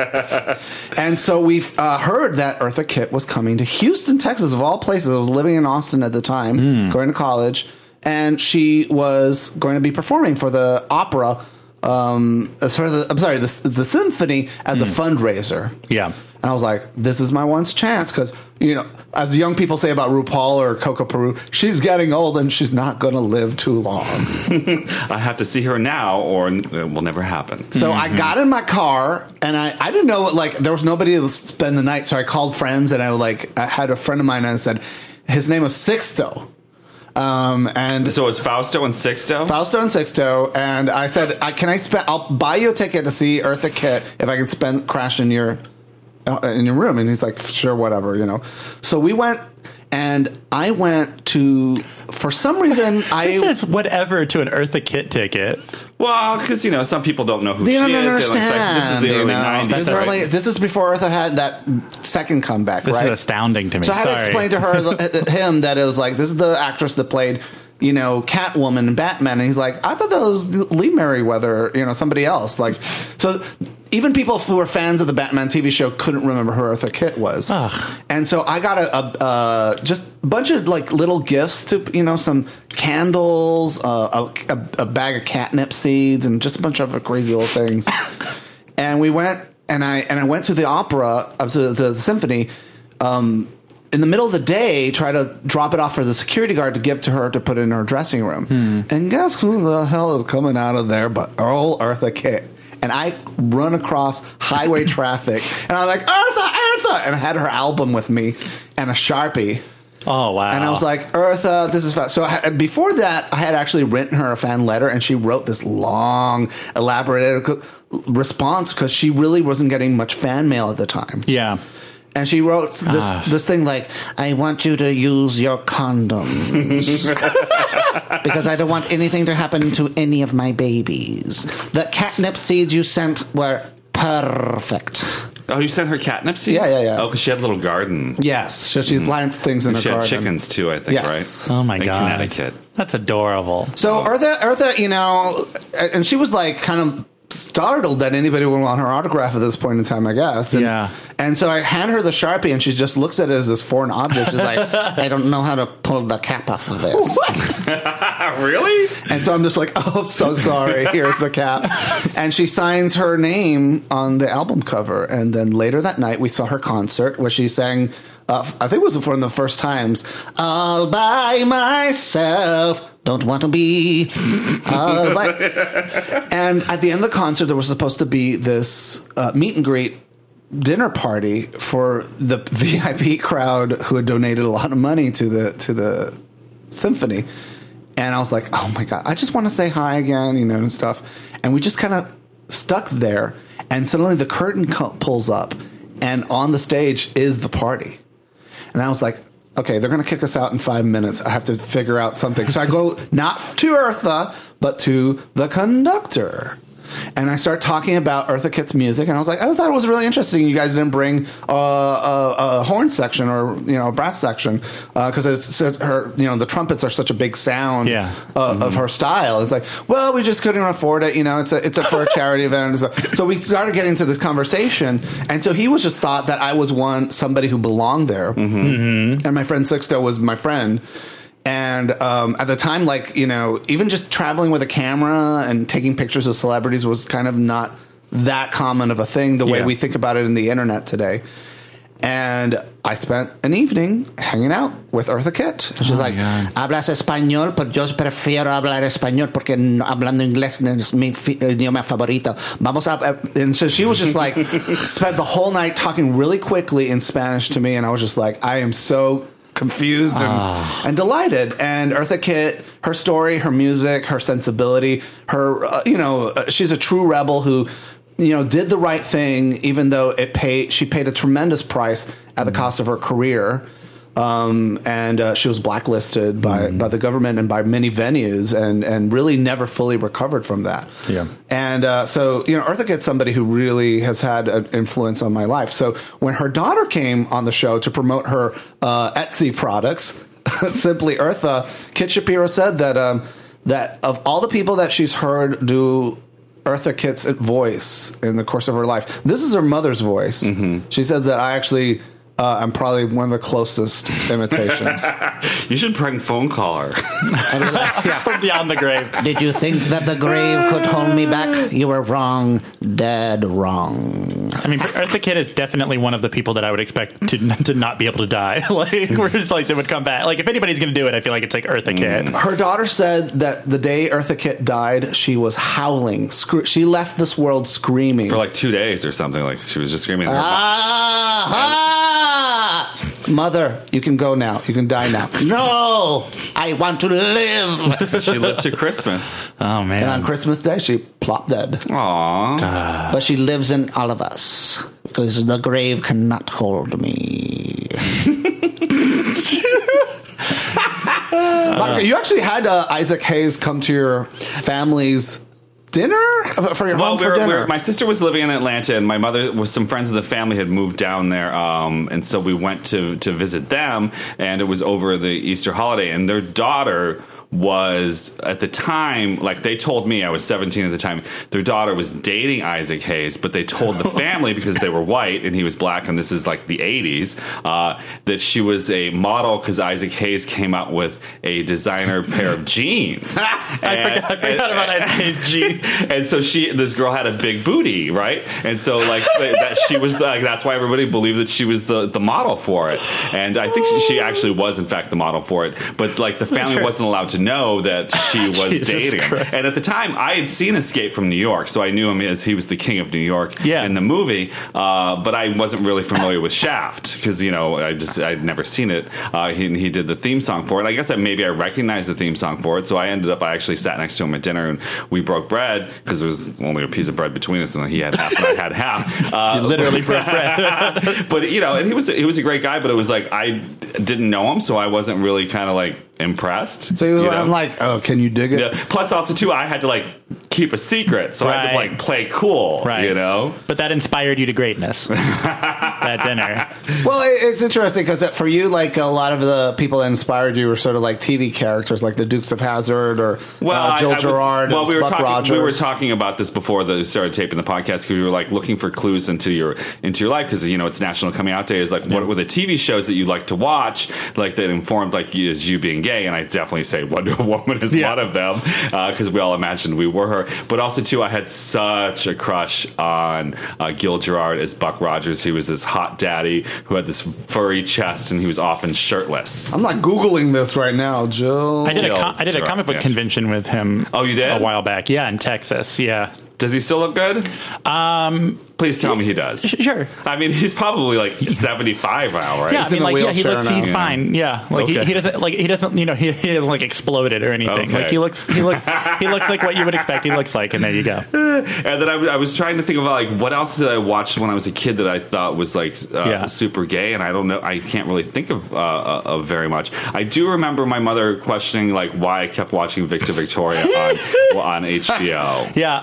And so we've uh, heard that Eartha Kitt was coming to Houston, Texas, of all places. I was living in Austin at the time, mm. going to college. And she was going to be performing for the opera, um, as far as the, I'm sorry, the, the symphony as mm. a fundraiser. Yeah. And I was like, this is my once chance because, you know, as young people say about RuPaul or Coco Peru, she's getting old and she's not going to live too long. I have to see her now or it will never happen. So mm-hmm. I got in my car and I, I didn't know, like, there was nobody to spend the night. So I called friends and I, like, I had a friend of mine and I said, his name was Sixto. Um, and so it was Fausto and Sixto? Fausto and Sixto. And I said, I, can I spend, I'll buy you a ticket to see Eartha Kitt if I can spend, crash in your, uh, in your room. And he's like, sure, whatever, you know. So we went, and I went to, for some reason, I... It says whatever to an Eartha Kitt ticket. Well, because, you know, some people don't know who they she don't is. Understand, like, this is the early know? nineties. This, early, this is before Eartha had that second comeback, this right? This is astounding to me. So I had Sorry. to explain to her, him, that it was like, this is the actress that played, you know, Catwoman in Batman. And he's like, I thought that was Lee Merriweather, you know, somebody else. Like, so even people who were fans of the Batman T V show couldn't remember who Eartha Kitt was. Ugh. And so I got a, a uh, just a bunch of like little gifts to, you know, some candles, uh, a, a, a bag of catnip seeds, and just a bunch of crazy little things. And we went, and I and I went to the opera, uh, to the, the symphony. Um, in the middle of the day, try to drop it off for the security guard to give to her to put in her dressing room. Hmm. And guess who the hell is coming out of there but Earl Eartha Kitt? And I run across highway traffic, and I'm like, Eartha, Eartha! And I had her album with me and a Sharpie. Oh, wow. And I was like, Eartha, this is fun. So I, before that, I had actually written her a fan letter, and she wrote this long, elaborate response because she really wasn't getting much fan mail at the time. Yeah. And she wrote this ah. this thing like, I want you to use your condoms because I don't want anything to happen to any of my babies. The catnip seeds you sent were perfect. Oh, you sent her catnip seeds? Yeah, yeah, yeah. Oh, because she had a little garden. Yes. So she planted mm. things in her she garden. She had chickens too, I think, yes. right? Oh, my in God. Connecticut. That's adorable. So Eartha, Eartha, you know, and she was like kind of startled that anybody would want her autograph at this point in time, I guess. And, yeah. And so I hand her the Sharpie, and she just looks at it as this foreign object. She's like, I don't know how to pull the cap off of this. Really? And so I'm just like, oh, I'm so sorry. Here's the cap. And she signs her name on the album cover. And then later that night, we saw her concert where she sang, uh, I think it was one of the first times, all by myself. Don't want to be. Uh, like, and at the end of the concert, there was supposed to be this uh, meet and greet dinner party for the V I P crowd who had donated a lot of money to the to the symphony. And I was like, oh my God, I just want to say hi again, you know, and stuff. And we just kind of stuck there. And suddenly the curtain co- pulls up, and on the stage is the party. And I was like, okay, they're going to kick us out in five minutes. I have to figure out something. So I go not to Eartha, but to the conductor. And I started talking about Eartha Kitt's music, and I was like, I thought it was really interesting. You guys didn't bring uh, a, a horn section or you know a brass section because uh, it's, it's her you know the trumpets are such a big sound yeah. uh, mm-hmm. of her style. It's like, well, we just couldn't afford it. You know, it's a it's a for a charity event. So, so we started getting into this conversation, and so he was just thought that I was one somebody who belonged there, mm-hmm. Mm-hmm. and my friend Sixto was my friend. And um, at the time, like, you know, even just traveling with a camera and taking pictures of celebrities was kind of not that common of a thing the way yeah. we think about it in the internet today. And I spent an evening hanging out with Eartha Kitt. And she's oh like, hablas español, pero yo prefiero hablar español porque no, hablando inglés es mi fi- idioma favorito. Vamos a... And so she was just like, spent the whole night talking really quickly in Spanish to me. And I was just like, I am so... confused and, oh. and delighted. And Eartha Kitt, her story, her music, her sensibility, her, uh, you know, uh, she's a true rebel who, you know, did the right thing, even though it paid, she paid a tremendous price at the cost of her career. Um, and uh, she was blacklisted by, mm. by the government and by many venues and, and really never fully recovered from that. Yeah. And uh, so, you know, Eartha Kitt's somebody who really has had an influence on my life. So when her daughter came on the show to promote her uh, Etsy products, Simply Eartha, Kit Shapiro said that um, that of all the people that she's heard do Eartha Kitt's voice in the course of her life, this is her mother's voice. Mm-hmm. She said that I actually... Uh, I'm probably one of the closest imitations. You should prank phone call her. I mean, like, yeah, from beyond the grave. Did you think that the grave could hold me back? You were wrong. Dead wrong. I mean, Eartha Kitt is definitely one of the people that I would expect to to not be able to die. like, we're, like they would come back. Like, if anybody's going to do it, I feel like it's like Eartha Kitt. Mm. Her daughter said that the day Eartha Kitt died, she was howling. Scre- she left this world screaming for like two days or something. Like she was just screaming. Ah, ah! Mother, you can go now. You can die now. No, I want to live. She lived to Christmas. Oh, man. And on Christmas Day, she plopped dead. Aww. Uh, but she lives in all of us because the grave cannot hold me. Monica, you actually had uh, Isaac Hayes come to your family's dinner for your well, home we for were, dinner. we were, my sister was living in Atlanta, and my mother with some friends of the family had moved down there, um, and so we went to to visit them, and it was over the Easter holiday, and their daughter was at the time, like they told me, I was seventeen at the time, their daughter was dating Isaac Hayes, but they told the family because they were white and he was black, and this is like the eighties, uh, that she was a model because Isaac Hayes came out with a designer pair of jeans. I and, forgot, I forgot and, about Isaac Hayes jeans. And so she, this girl had a big booty, right? And so like that she was like, that's why everybody believed that she was the, the model for it. And I think she, she actually was in fact the model for it, but like the family Sure. wasn't allowed to know that she was Jesus dating him. Christ. And at the time, I had seen Escape from New York, so I knew him as he was the king of New York yeah. in the movie. Uh, but I wasn't really familiar with Shaft because you know I just I'd never seen it. Uh, he, he did the theme song for it. I guess I, maybe I recognized the theme song for it. So I ended up I actually sat next to him at dinner and we broke bread because there was only a piece of bread between us, and he had half and I had half. Uh, you literally broke bread. But you know, and he was he was a great guy. But it was like I didn't know him, so I wasn't really kind of like impressed. So he was you I'm know? like, oh, can you dig it? Yeah. Plus, also too, I had to like keep a secret, so I had to Right. like play cool, Right. you know. But that inspired you to greatness. That dinner. Well, it- it's interesting because for you, like a lot of the people that inspired you were sort of like T V characters, like the Dukes of Hazzard or Well, uh, Jill I, I was, Gerard. well, and we were Buck talking. Rogers. We were talking about this before the started taping the podcast because we were like looking for clues into your into your life because you know it's National Coming Out Day. Is like what were the T V shows that you like to watch, like that informed like you, as you being gay, and I definitely say Wonder Woman is Yeah. one of them because uh, we all imagined we were her. But also too, I had such a crush on uh, Gil Gerard as Buck Rogers. He was this hot daddy who had this furry chest and he was often shirtless. I'm not Googling this right now, Jill. I did a Gil com- I did a Gerard, comic book yeah. convention with him. Oh, you did? A while back, yeah, in Texas, yeah. Does he still look good? Um, Please tell me he does. sure. I mean, he's probably like seventy-five now, right? Yeah, I He's mean, in a like, yeah, he wheelchair looks, now. he's Yeah. fine. Yeah, like he, Okay. he doesn't, like he doesn't, you know, he, he hasn't like exploded or anything. Okay. Like he looks, he looks, he looks like what you would expect he looks like, and there you go. And then I, I was trying to think of like what else did I watch when I was a kid that I thought was like uh, Yeah. super gay, and I don't know, I can't really think of uh, of very much. I do remember my mother questioning like why I kept watching Victor Victoria on well, on H B O. Yeah, and I'm like- like, it's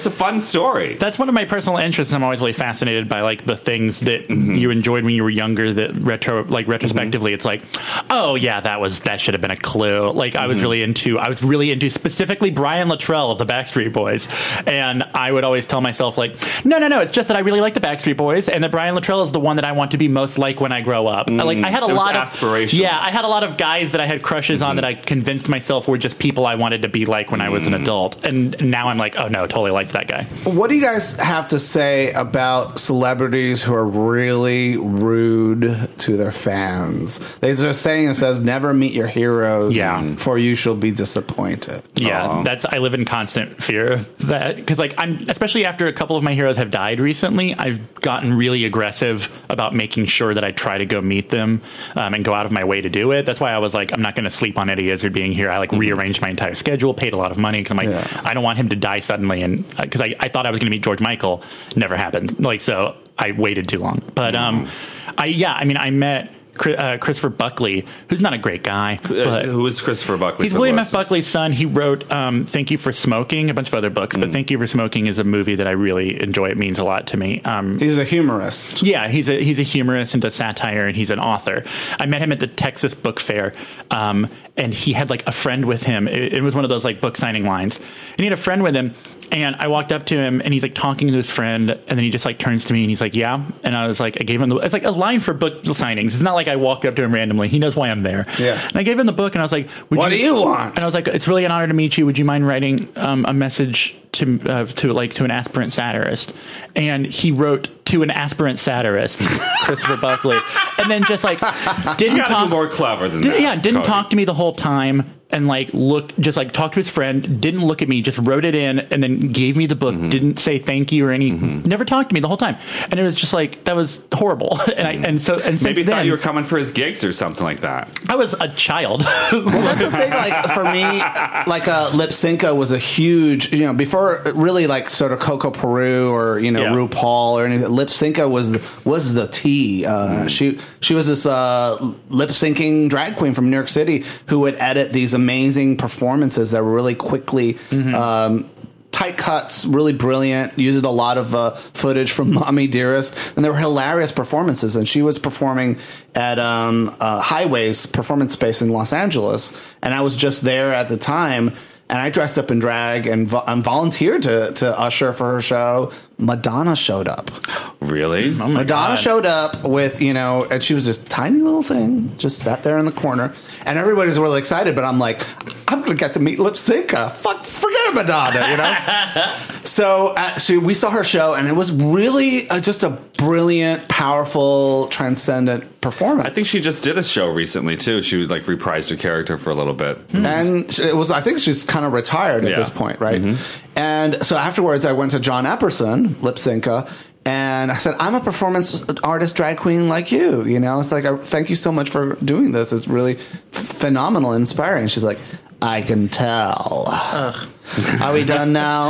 a fun story. That's one of my personal interests. I'm always really fascinated by like the things that mm-hmm. you enjoyed when you were younger. That retro, like retrospectively, mm-hmm. it's like, oh yeah, that was that should have been a clue. Like mm-hmm. I was really into, I was really into specifically Brian Luttrell of the Backstreet Boys, and I would always tell myself like, no, no, no, it's just that I really like the Backstreet Boys, and that Brian Luttrell is the one that I want to be most like when I grow up. Mm-hmm. Like I had a it lot of aspiration. Yeah, I had a lot of guys that I had crushes mm-hmm. on that I convinced myself were just people I wanted to be like when mm-hmm. I was an adult, and now I'm like, oh no, totally liked that guy. What do you guys have to say about celebrities who are really rude to their fans? There's a saying that says, never meet your heroes, yeah. for you shall be disappointed. Yeah, Aww. that's I live in constant fear of that, because like I'm, especially after a couple of my heroes have died recently, I've gotten really aggressive about making sure that I try to go meet them um, and go out of my way to do it. That's why I was like, I'm not going to sleep on Eddie Izzard being here. I like mm-hmm. rearranged my entire schedule, paid a lot of money, because I'm like, yeah. I don't want him to die suddenly, and because uh, I, I thought I was going to meet George Michael, never happened. Like, so I waited too long. But um, I yeah, I mean, I met Uh, Christopher Buckley, who's not a great guy. But uh, who is Christopher Buckley? He's William F. Buckley's son. He wrote um, Thank You for Smoking, a bunch of other books, mm. but Thank You for Smoking is a movie that I really enjoy. It means a lot to me. Um, he's a humorist. Yeah, he's a he's a humorist and does satire, and he's an author. I met him at the Texas Book Fair, um, and he had like a friend with him. It, it was one of those like book signing lines, and he had a friend with him. And I walked up to him, and he's like talking to his friend, and then he just like turns to me, and he's like, "Yeah." And I was like, I gave him the. It's like a line for book signings. It's not like I walk up to him randomly. He knows why I'm there. Yeah. And I gave him the book, and I was like, Would "What you, do you want?" And I was like, "It's really an honor to meet you. Would you mind writing um, a message to uh, to like to an aspirant satirist?" And he wrote to an aspirant satirist, Christopher Buckley, and then just like didn't you gotta talk be more clever than did, that. Yeah, didn't Cody. talk to me the whole time. And like look, just like talked to his friend, didn't look at me, just wrote it in, and then gave me the book. Mm-hmm. Didn't say thank you or anything. Mm-hmm. Never talked to me the whole time, and it was just like that was horrible. and I and so and maybe since thought then, you were coming for his gigs or something like that. I was a child. Well, that's the thing. Like for me, like uh, Lip Synca was a huge, you know, before really like sort of Coco Peru or you know yeah. RuPaul or anything. Lip Synca was was the tea. Uh, mm. She she was this uh, lip syncing drag queen from New York City who would edit these amazing performances. performances that were really quickly mm-hmm. um, tight cuts, really brilliant, used a lot of uh, footage from Mommy Dearest, and they were hilarious performances. And she was performing at um, uh, Highways Performance Space in Los Angeles, and I was just there at the time. And I dressed up in drag and, vo- and volunteered to, to usher for her show. Madonna showed up. Really? Oh my Madonna God. showed up with, you know, and she was this tiny little thing, just sat there in the corner. And everybody's really excited, but I'm like, I'm going to get to meet Lip Synca. Fuck, forget Madonna, you know? so, uh, so we saw her show, and it was really uh, just a brilliant, powerful, transcendent performance. I think she just did a show recently, too. She like reprised her character for a little bit. And it was, I think she's kind of retired at yeah. this point, right? Mm-hmm. And so afterwards, I went to John Epperson, Lip Synca, and I said, I'm a performance artist, drag queen like you. You know, it's like, I, thank you so much for doing this. It's really phenomenal, inspiring. She's like, I can tell. Ugh. Are we done now?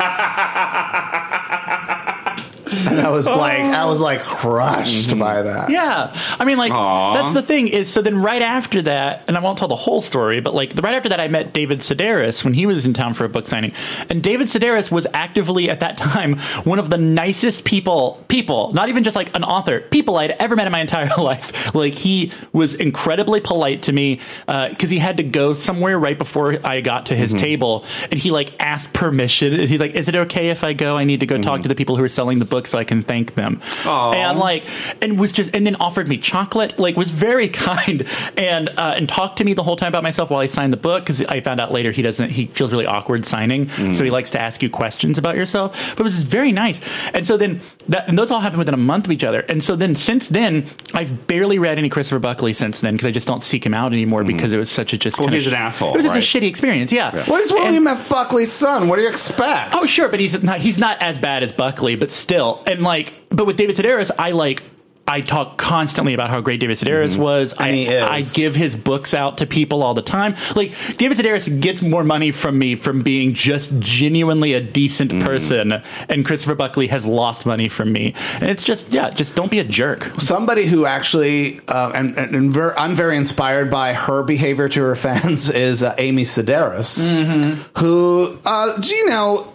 And I was like, I was like crushed mm-hmm. by that. Yeah. I mean, like, Aww. that's the thing is, so then right after that, and I won't tell the whole story, but like, the, right after that, I met David Sedaris when he was in town for a book signing. And David Sedaris was actively, at that time, one of the nicest people, people, not even just like an author, people I'd ever met in my entire life. Like, he was incredibly polite to me because uh, he had to go somewhere right before I got to his mm-hmm. table. And he like asked permission. He's like, is it okay if I go? I need to go mm-hmm. talk to the people who are selling the book so I can thank them. Aww. And like, and was just, and then offered me chocolate, like was very kind and, uh, and talked to me the whole time about myself while I signed the book. Cause I found out later he doesn't, he feels really awkward signing. Mm. So he likes to ask you questions about yourself, but it was very nice. And so then that, and those all happened within a month of each other. And so then since then, I've barely read any Christopher Buckley since then because I just don't seek him out anymore mm. because it was such a just well, kind he's of, an asshole. It was right? just a shitty experience. Yeah. yeah. Well, he's William and, F. Buckley's son. What do you expect? Oh, sure. But he's not, he's not as bad as Buckley, but still. And like, but with David Sedaris, I like, I talk constantly about how great David Sedaris mm-hmm. was. And I, he is. I give his books out to people all the time. Like, David Sedaris gets more money from me from being just genuinely a decent mm-hmm. person, and Christopher Buckley has lost money from me. And it's just, yeah, just don't be a jerk. Somebody who actually, uh, and, and, and ver- I'm very inspired by her behavior to her fans, is uh, Amy Sedaris, mm-hmm. who, uh, you know,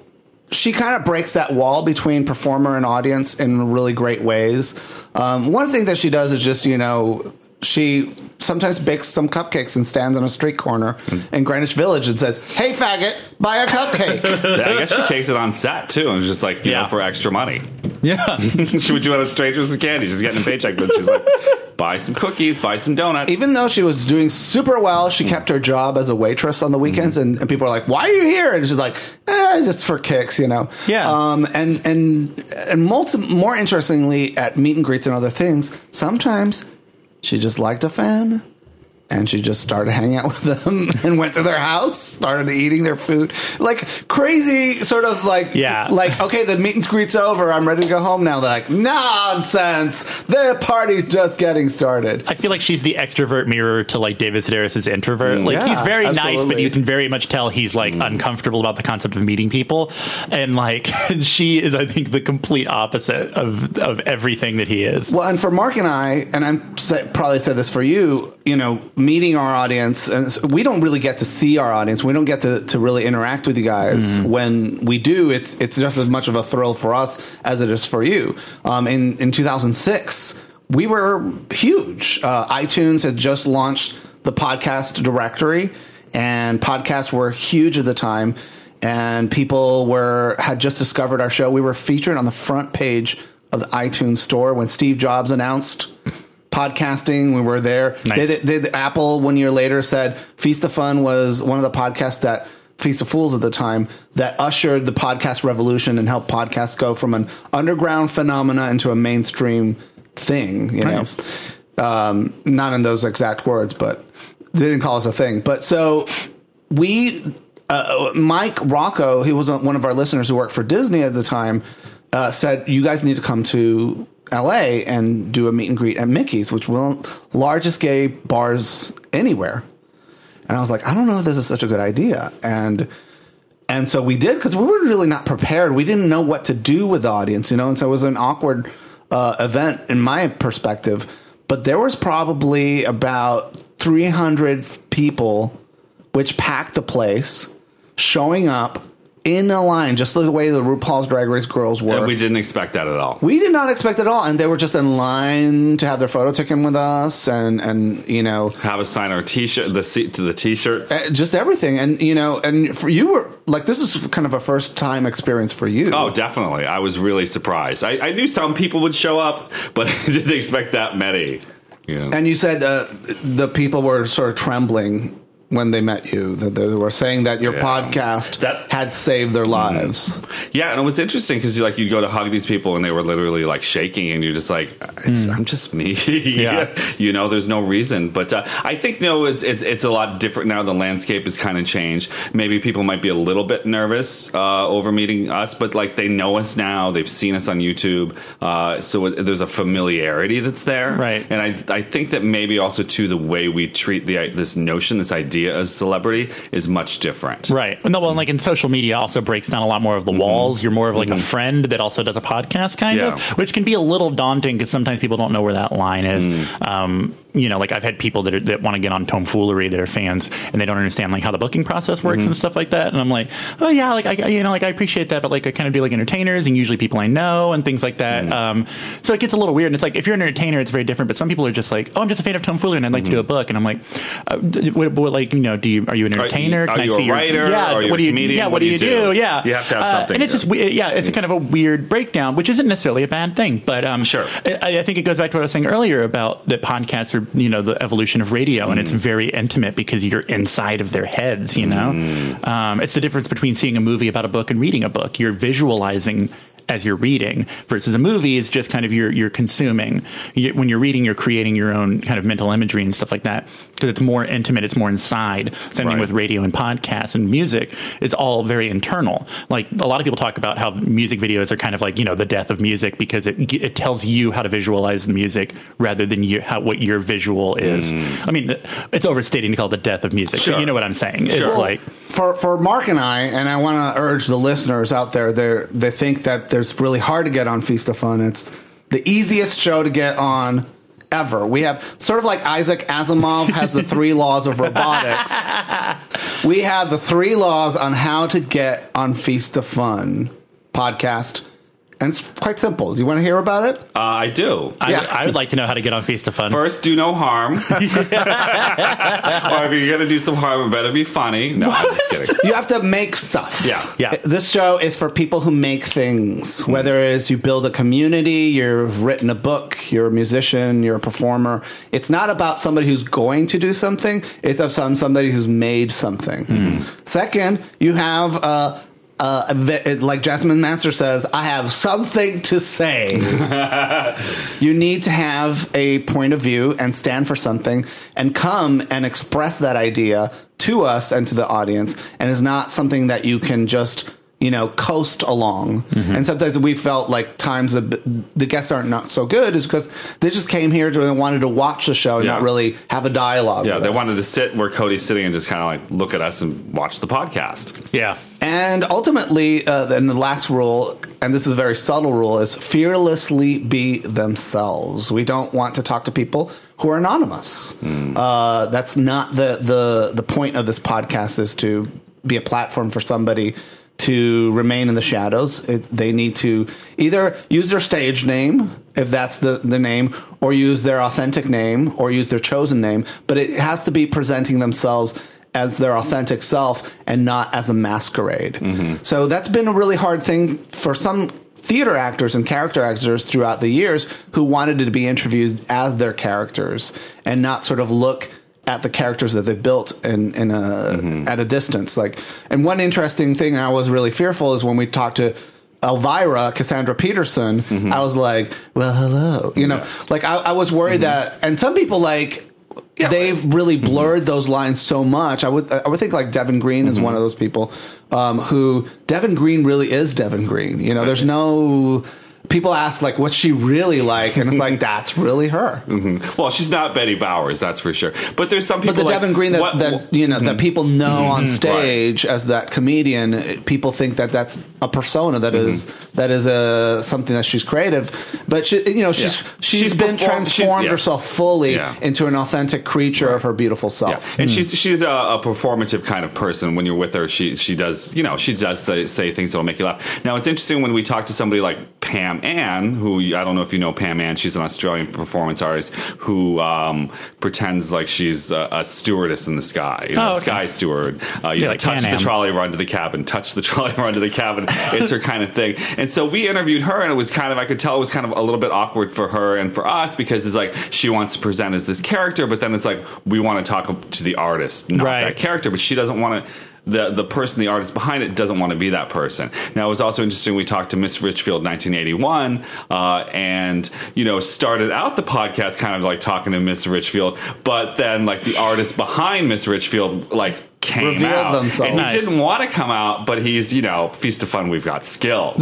she kind of breaks that wall between performer and audience in really great ways. Um, one thing that she does is just, you know, she sometimes bakes some cupcakes and stands on a street corner in Greenwich Village and says, "Hey, faggot, buy a cupcake." I guess she takes it on set, too, and it's just like, you Yeah. know, for extra money. Yeah. She would do it on Strangers with Candy. She's getting a paycheck, but she's like, buy some cookies, buy some donuts. Even though she was doing super well, she kept her job as a waitress on the weekends, and, and people are like, "Why are you here?" And she's like, eh, just for kicks, you know? Yeah. Um, and and, and multi- more interestingly, at meet and greets and other things, sometimes she just liked a fan, and she just started hanging out with them and went to their house, started eating their food. Like crazy, sort of like, Yeah. like, okay, the meet and greet's over. I'm ready to go home now. They're like, nonsense. The party's just getting started. I feel like she's the extrovert mirror to like David Sedaris' introvert. Like Yeah, he's very nice, but absolutely. you can very much tell he's like uncomfortable about the concept of meeting people. And like she is, I think, the complete opposite of of everything that he is. Well, and for Mark and I, and I'm sa- probably said this for you, you know, meeting our audience, and so we don't really get to see our audience. We don't get to, to really interact with you guys. Mm-hmm. When we do, it's it's just as much of a thrill for us as it is for you. Um, in in two thousand six, we were huge. Uh, iTunes had just launched the podcast directory, and podcasts were huge at the time. And people were had just discovered our show. We were featured on the front page of the iTunes store when Steve Jobs announced podcasting. We were there. Nice. They, they, they, Apple one year later said Feast of Fun was one of the podcasts that Feast of Fools at the time that ushered the podcast revolution and helped podcasts go from an underground phenomena into a mainstream thing. You Nice. know, um, not in those exact words, but they didn't call us a thing. But so we, uh, Mike Rocco, he was one of our listeners who worked for Disney at the time, uh, said, "You guys need to come to L A and do a meet and greet at Mickey's," which was one of the largest gay bars anywhere. And I was like, I don't know if this is such a good idea. And and so we did, because we were really not prepared. We didn't know what to do with the audience, you know, and so it was an awkward uh, event in my perspective. But there was probably about three hundred people, which packed the place, showing up in a line, just the way the RuPaul's Drag Race girls were. And we didn't expect that at all. We did not expect it at all, and they were just in line to have their photo taken with us, and and you know, Have us sign our T-shirt, the seat to the T-shirts. uh, just everything, and you know, and for you were like, this is kind of a first time experience for you. Oh, definitely. I was really surprised. I, I knew some people would show up, but I didn't expect that many. You know? And you said uh, the people were sort of trembling when they met you, that they were saying that your Yeah. podcast That- had saved their lives. Yeah, and it was interesting because you like you'd go to hug these people and they were literally like shaking, and you're just like, it's, I'm just me. Yeah. You know, there's no reason. But uh, I think no, it's it's it's a lot different now. The landscape has kind of changed. Maybe people might be a little bit nervous uh, over meeting us, but like they know us now. They've seen us on YouTube, uh, so it, there's a familiarity that's there. Right. And I I think that maybe also too the way we treat the this notion, this idea as celebrity is much different. Right. No, well, like in social media also breaks down a lot more of the walls. You're more of like a friend that also does a podcast kind Yeah. of, which can be a little daunting because sometimes people don't know where that line is. Um, you know, like I've had people that are, that want to get on Tomfoolery that are fans and they don't understand like how the booking process works and stuff like that. And I'm like, oh yeah, like I, you know, like I appreciate that, but like I kind of do like entertainers and usually people I know and things like that. Um, so it gets a little weird. And it's like, if you're an entertainer, it's very different, but some people are just like, oh, I'm just a fan of Tomfoolery and I'd like to do a book. And I'm like, uh, what, what, like, you know, do you, are you an entertainer? Are Can you I a see your- writer? Yeah. Are you what a do you, comedian? yeah. What, What do do you you do? do? Yeah. You have to have Uh, something and it's to- just, we- yeah, it's a kind of a weird breakdown, which isn't necessarily a bad thing, but, um, Sure. I, I think it goes back to what I was saying earlier about that podcasts are, you know, the evolution of radio, and Mm. it's very intimate because you're inside of their heads, you know? Mm. Um, it's the difference between seeing a movie about a book and reading a book. You're visualizing as you're reading versus a movie is just kind of you're, you're consuming. You, when you're reading, you're creating your own kind of mental imagery and stuff like that because it's more intimate. It's more inside. Same thing Right. with radio and podcasts and music. It's all very internal. Like a lot of people talk about how music videos are kind of like, you know, the death of music because it, it tells you how to visualize the music rather than you, how, what your visual is. I mean, it's overstating to call it the death of music, Sure. but you know what I'm saying. It's Sure. like, For for Mark and I, and I want to urge the listeners out there, they they think that there's really hard to get on Feast of Fun. It's the easiest show to get on ever. We have sort of like Isaac Asimov has the three laws of robotics. We have the three laws on how to get on Feast of Fun. podcast. And it's quite simple. Do you want to hear about it? Uh, I do. I, Yeah. I would like to know how to get on Feast of Fun. First, do no harm. Or if you're going to do some harm, it better be funny. No, I'm just kidding. You have to make stuff. Yeah. Yeah. This show is for people who make things, whether it's you build a community, you've written a book, you're a musician, you're a performer. It's not about somebody who's going to do something. It's of some somebody who's made something. Mm. Second, you have uh, uh, like Jasmine Master says, I have something to say. You need to have a point of view and stand for something and come and express that idea to us and to the audience, and is not something that you can just, you know, coast along. Mm-hmm. And sometimes we felt like times the, the guests aren't not so good is because they just came here to and wanted to watch the show and Yeah. not really have a dialogue. Yeah, with they us. wanted to sit where Cody's sitting and just kind of like look at us and watch the podcast. Yeah. And ultimately, uh, then the last rule, and this is a very subtle rule, is fearlessly be themselves. We don't want to talk to people who are anonymous. Mm. Uh, that's not the, the the point of this podcast, is to be a platform for somebody to remain in the shadows. It, they need to either use their stage name, if that's the, the name, or use their authentic name, or use their chosen name. But it has to be presenting themselves as their authentic self and not as a masquerade. Mm-hmm. So that's been a really hard thing for some theater actors and character actors throughout the years who wanted to be interviewed as their characters and not sort of look at the characters that they built in, in a, mm-hmm. at a distance. Like, and one interesting thing I was really fearful is when we talked to Elvira, Cassandra Peterson, mm-hmm. I was like, well, hello. You know, yeah. like I, I was worried mm-hmm. that, and some people like, Yeah, they've really blurred mm-hmm. those lines so much. I would I would think like Devin Green is mm-hmm. one of those people um, who Devin Green really is Devin Green. You know, there's no. People ask, like, what's she really like? And it's like, that's really her. Mm-hmm. Well, she's not Betty Bowers, that's for sure. But there's some people But the like, Devin Green that, what, that you know, mm-hmm. that people know mm-hmm. on stage right. as that comedian, people think that that's a persona that mm-hmm. is that is a, something that she's creative. But, she, you know, she's, yeah. she's, she's been performed, transformed she's, yeah. herself fully yeah. into an authentic creature right. of her beautiful self. Yeah. And mm-hmm. she's she's a, a performative kind of person. When you're with her, she she does, you know, she does say, say things that will make you laugh. Now, it's interesting when we talk to somebody like Pam Ann, who I don't know if you know Pam Ann. She's an Australian performance artist who um, pretends like she's a, a stewardess in the sky, you know, oh, okay. sky steward. Uh, you yeah, know, like touch Can-Am. the trolley, run to the cabin. Touch the trolley, run to the cabin. It's her kind of thing. And so we interviewed her, and it was kind of, I could tell it was kind of a little bit awkward for her and for us, because it's like she wants to present as this character, but then it's like we want to talk to the artist, not right. that character, but she doesn't want to. The the person, the artist behind it, doesn't want to be that person. Now, it was also interesting. We talked to Miss Richfield, nineteen eighty-one, uh, and you know, started out the podcast kind of like talking to Miss Richfield, but then like the artist behind Miss Richfield like came Revealed out, themselves. and he Nice. didn't want to come out, but he's, you know, Feast of Fun, we've got skills,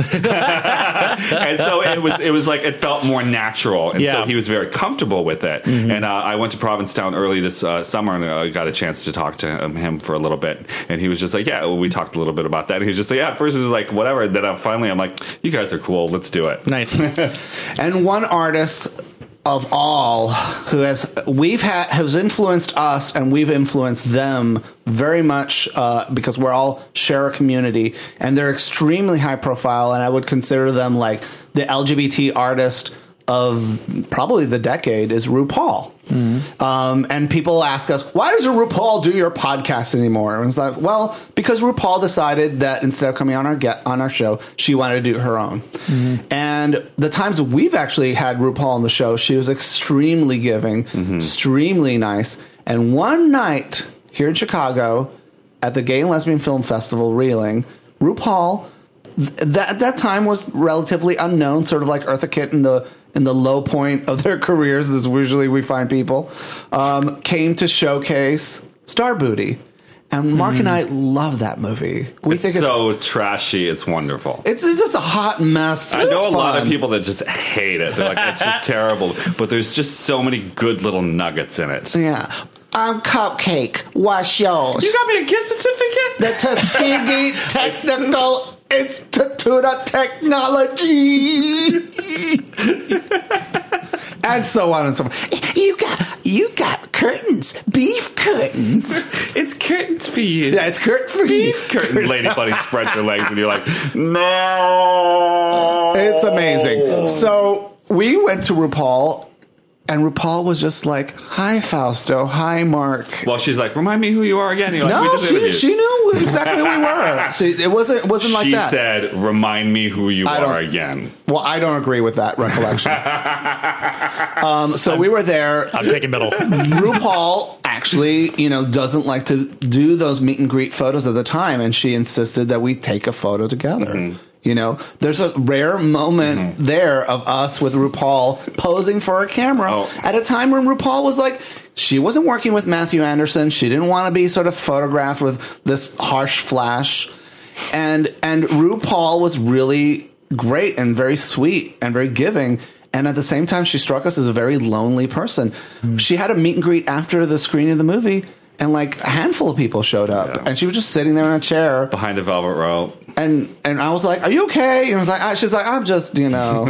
and so it was it was like it felt more natural, and Yeah. so he was very comfortable with it. Mm-hmm. And uh, I went to Provincetown early this uh, summer, and I got a chance to talk to him, him for a little bit, and he was just like, yeah, well, we talked a little bit about that. And he was just like, yeah, at first it was like whatever, and then uh, finally I'm like, you guys are cool, let's do it. Nice. And one artist of all who has we've had has influenced us, and we've influenced them very much uh, because we're all share a community, and they're extremely high profile, and I would consider them like the L G B T artist of probably the decade is RuPaul. Mm-hmm. Um, and people ask us, why doesn't RuPaul do your podcast anymore? And it's like, well, because RuPaul decided that instead of coming on our get on our show, she wanted to do her own. Mm-hmm. And the times that we've actually had RuPaul on the show, she was extremely giving, mm-hmm. extremely nice. And one night here in Chicago at the Gay and Lesbian Film Festival, Reeling, RuPaul, th- that at that time was relatively unknown, sort of like Eartha Kitt in the in the low point of their careers, as usually we find people, um, came to showcase Star Booty. And Mark mm. and I love that movie. We it's think it's so trashy. It's wonderful. It's, it's just a hot mess. I It's know a fun. lot of people that just hate it. They're like, it's just terrible. But there's just so many good little nuggets in it. Yeah. I'm Cupcake. What's yours? You got me a gift certificate? The Tuskegee Technical Institute of Technology. and so on and so forth. You got you got curtains, beef curtains. It's curtains for you. Yeah, it's curtain for you. Beef curtains. Lady Bunny spreads her legs, and you're like, no. It's amazing. So we went to RuPaul. And RuPaul was just like, "Hi, Fausto. Hi, Mark." Well, she's like, "Remind me who you are again." You're like, No, we just she, interviewed. she knew exactly who we were. She, it wasn't it wasn't like She that. said, "Remind me who you I are don't- again." Well, I don't agree with that recollection. um, so we were there. I'm taking middle. RuPaul actually, you know, doesn't like to do those meet and greet photos at the time, and she insisted that we take a photo together. Mm-hmm. You know, there's a rare moment Mm-hmm. there of us with RuPaul posing for a camera Oh. at a time when RuPaul was like, she wasn't working with Matthew Anderson. She didn't want to be sort of photographed with this harsh flash. And, and RuPaul was really great and very sweet and very giving. And at the same time, she struck us as a very lonely person. Mm. She had a meet and greet after the screening of the movie. And like a handful of people showed up, Yeah. and she was just sitting there in a chair Behind a velvet rope. and and I was like, "Are you okay?" And I was like, ah, "She's like, I'm just, you know."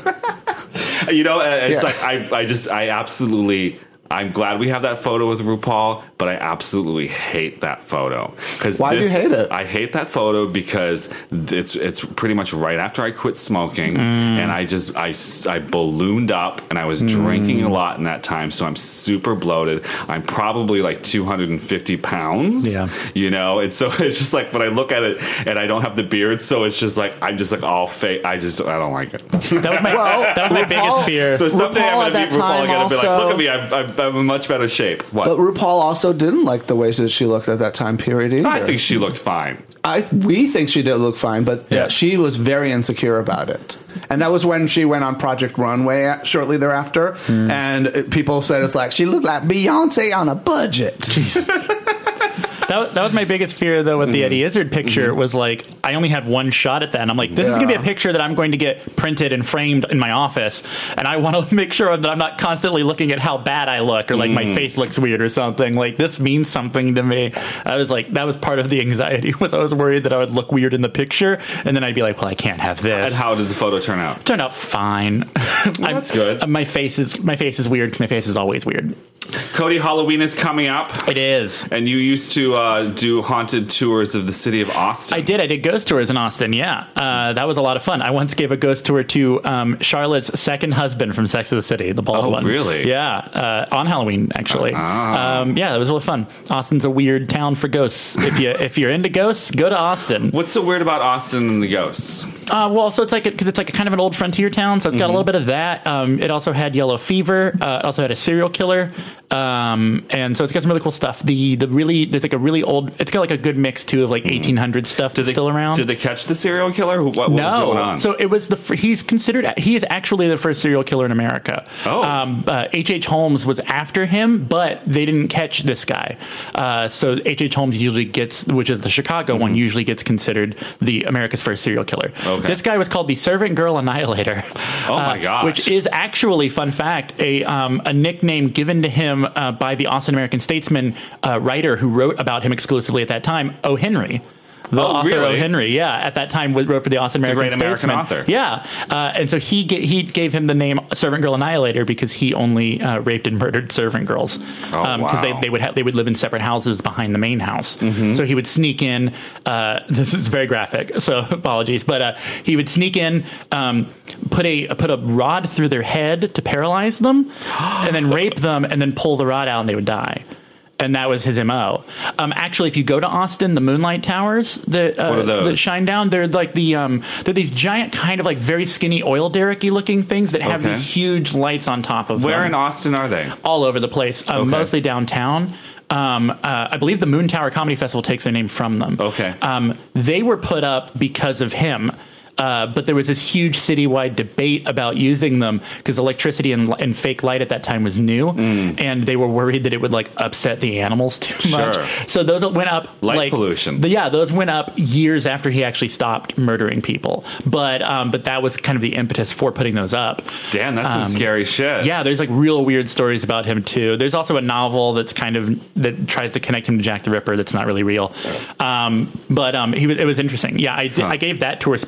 You know, uh, it's Yeah. like I, I just, I absolutely, I'm glad we have that photo with RuPaul, but I absolutely hate that photo. Because Why do you hate it? I hate that photo because it's it's pretty much right after I quit smoking, Mm. and I just I, I ballooned up, and I was drinking a lot in that time, so I'm super bloated. I'm probably like two hundred fifty pounds. Yeah. You know, and so it's just like when I look at it, and I don't have the beard, so it's just like I'm just like all fake. I just I don't like it. That was my Well, that was my RuPaul- biggest fear. So someday RuPaul I'm at going to that meet RuPaul time again and be like, also- look at me, I'm, I'm, I'm in much better shape. What? But RuPaul also didn't like the way that she looked at that time period either. I think she looked fine. I we think she did look fine, but Yeah. she was very insecure about it. And that was when she went on Project Runway at- shortly thereafter, Hmm. and it- people said it's like she looked like Beyonce on a budget. That, that was my biggest fear, though, with the Eddie Izzard picture. Mm-hmm. Was like, I only had one shot at that. And I'm like, this is Yeah. going to be a picture that I'm going to get printed and framed in my office. And I want to make sure that I'm not constantly looking at how bad I look or like Mm. my face looks weird or something. Like, this means something to me. I was like, that was part of the anxiety, was I was worried that I would look weird in the picture. And then I'd be like, well, I can't have this. And how did the photo turn out? Turned out fine. Well, that's good. My face is my face is weird. 'Cause my face is always weird. Cody, Halloween is coming up. It is. And you used to uh, do haunted tours of the city of Austin. I did. I did ghost tours in Austin. Yeah, uh, that was a lot of fun. I once gave a ghost tour to um, Charlotte's second husband from Sex and the City, the bald Oh, one. really? Yeah, uh, on Halloween actually. Ah. Um, yeah, it was really fun. Austin's a weird town for ghosts. If you if you're into ghosts, go to Austin. What's so weird about Austin and the ghosts? Uh, well, so it's like because it's like a kind of an old frontier town, so it's got a little bit of that. Um, it also had yellow fever. Uh, it also had a serial killer, um, and so it's got some really cool stuff. The the really there's like a really old. It's got like a good mix too of like eighteen hundred stuff that's they, still around. Did they catch the serial killer? What, what was going No, on? so it was the fir- he's considered he is actually the first serial killer in America. Oh. um, uh, H H. Holmes was after him, but they didn't catch this guy. Uh, so H H. Holmes usually gets, which is the Chicago one, usually gets considered the America's first serial killer. Okay. This guy was called the Servant Girl Annihilator. Oh my uh, gosh. Which is actually, fun fact, a um, a nickname given to him uh, by the Austin American Statesman uh, writer who wrote about him exclusively at that time, O. Henry. The Oh, author really? O. Henry, yeah, at that time wrote for the Austin American great American Statesman. author. Yeah, uh, and so he ga- he gave him the name Servant Girl Annihilator because he only uh, raped and murdered servant girls. Oh, um, wow. they, they would ha- they would live in separate houses behind the main house. Mm-hmm. So he would sneak in. Uh, this is very graphic, so apologies, but uh, he would sneak in, um, put a put a rod through their head to paralyze them, and then rape them, and then pull the rod out, and they would die. And that was his M O. Um, actually, if you go to Austin, the Moonlight Towers that, uh, What are those? that shine down, they're like the um, they're these giant kind of like very skinny oil derricky looking things that have Okay. these huge lights on top of Where them. in Austin are they? All over the place, um, Okay. mostly downtown. Um, uh, I believe the Moon Tower Comedy Festival takes their name from them. Okay. Um, they were put up because of him. Uh, but there was this huge citywide debate about using them because electricity and, and fake light at that time was new, and they were worried that it would like upset the animals too much. Sure. So those went up Light like pollution. The, yeah, those went up years after he actually stopped murdering people. But um, but that was kind of the impetus for putting those up. Damn, that's some Um, scary shit. Yeah, there's like real weird stories about him too. There's also a novel that's kind of that tries to connect him to Jack the Ripper. That's not really real, um, but um, he was. It was interesting. Yeah, I did, Huh. I gave that tour specifically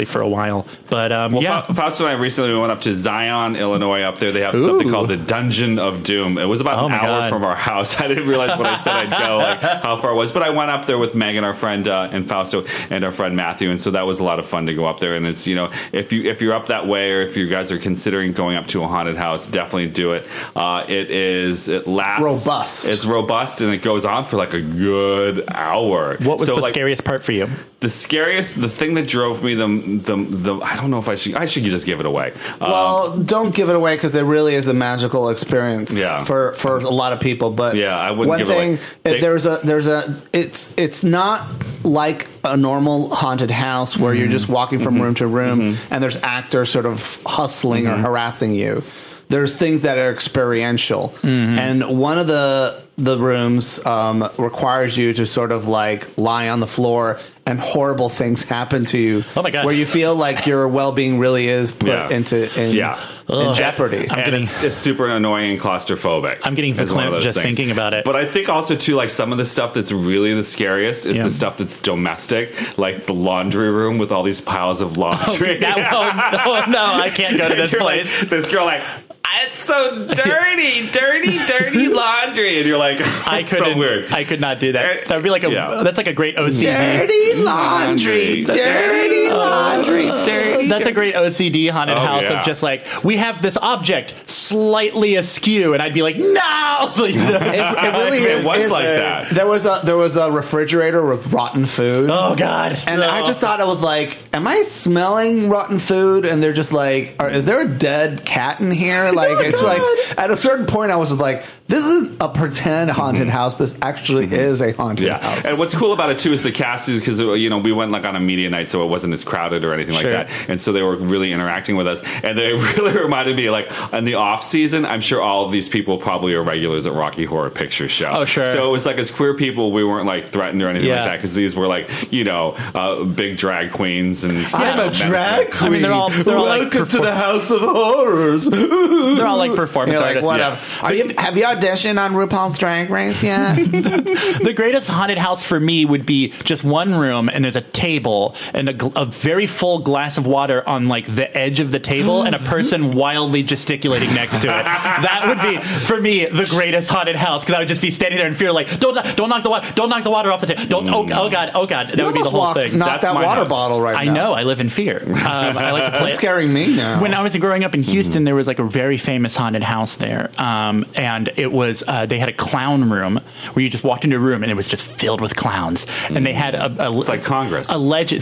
for a while. But um, Well, yeah. Fa- Fausto and I recently went up to Zion, Illinois. Up there, they have Ooh. something called the Dungeon of Doom. It was about Oh an my hour God. from our house. I didn't realize when I said I'd go, like how far it was. But I went up there with Megan, our friend, uh, and Fausto, and our friend Matthew, and so that was a lot of fun to go up there. And it's, you know, if you if you're up that way, or if you guys are considering going up to a haunted house, definitely do it. Uh, it is it lasts Robust. It's robust, and it goes on for like a good hour. What was So, the like, scariest part for you? The scariest, the thing that drove me, the the the I don't know if I should I should just give it away. Um, Well, don't give it away because it really is a magical experience Yeah. for, for a lot of people. But Yeah, I wouldn't one give it away. thing, They- there's a there's a it's it's not like a normal haunted house where you're just walking from room to room and there's actors sort of hustling or harassing you. There's things that are experiential, and one of the the rooms um, requires you to sort of like lie on the floor and horrible things happen to you. Oh my God. Where you feel like your well-being really is put Yeah. into in, Yeah. in jeopardy. I'm and getting- it's, it's super annoying and claustrophobic. I'm getting is one of verklempt those just things. thinking about it. But I think also too, like some of the stuff that's really the scariest is Yeah. the stuff that's domestic, like the laundry room with all these piles of laundry. That, oh, no, no, I can't go to this You're place. like, this girl like. It's so dirty, dirty, dirty laundry, and you're like, I it's so couldn't. weird. I could not do that. That would be like a. Yeah. That's like a great O C D. Dirty laundry, dirty laundry, dirty. That's a great O C D haunted Oh, house yeah. of just like we have this object slightly askew, and I'd be like, no. Like, It, it really It is. was is- like that. There was a there was a refrigerator with rotten food. oh God! And No. I just thought it was like, am I smelling rotten food? And they're just like, are, is there a dead cat in here? Like, it's like, at a certain point, I was like, this isn't a pretend haunted house. This actually is a haunted Yeah, house. and what's cool about it too is the cast is because you know we went like on a media night, so it wasn't as crowded or anything Sure. like that, and so they were really interacting with us, and they really reminded me like in the off season. I'm sure all of these people probably are regulars at Rocky Horror Picture Show. Oh, sure. So it was like as queer people, we weren't like threatened or anything Yeah. like that because these were like you know uh, big drag queens and I'm a Yeah. drag queen. I mean, they're all- they're all, like, Welcome to perform- the House of Horrors. They're all like performance You're like, artists. what yeah. up? Are you, have you auditioned on RuPaul's Drag Race yet? The greatest haunted house for me would be just one room, and there's a table and a, gl- a very full glass of water on like the edge of the table, and a person wildly gesticulating next to it. That would be for me the greatest haunted house because I would just be standing there in fear, like don't don't knock the water, don't knock the water off the table, don't oh, oh god oh god that You would be the almost whole walked- thing. Knock That's that my water house. bottle right I now. know I live in fear. Um, I like to play. It's it. scaring me now. When I was growing up in Houston, there was like a very famous haunted house there, um, and it was uh, they had a clown room where you just walked into a room and it was just filled with clowns, and they had a, a It's like Congress. a legend.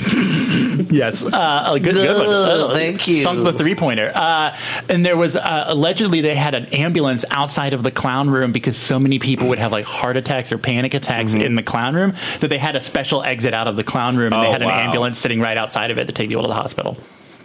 Yes, uh, a good, good one. Ugh, Uh, thank you. Sunk the three pointer. Uh, and there was uh, allegedly they had an ambulance outside of the clown room because so many people would have like heart attacks or panic attacks Mm-hmm. in the clown room that they had a special exit out of the clown room, and they Oh, had an wow. ambulance sitting right outside of it to take people to the hospital.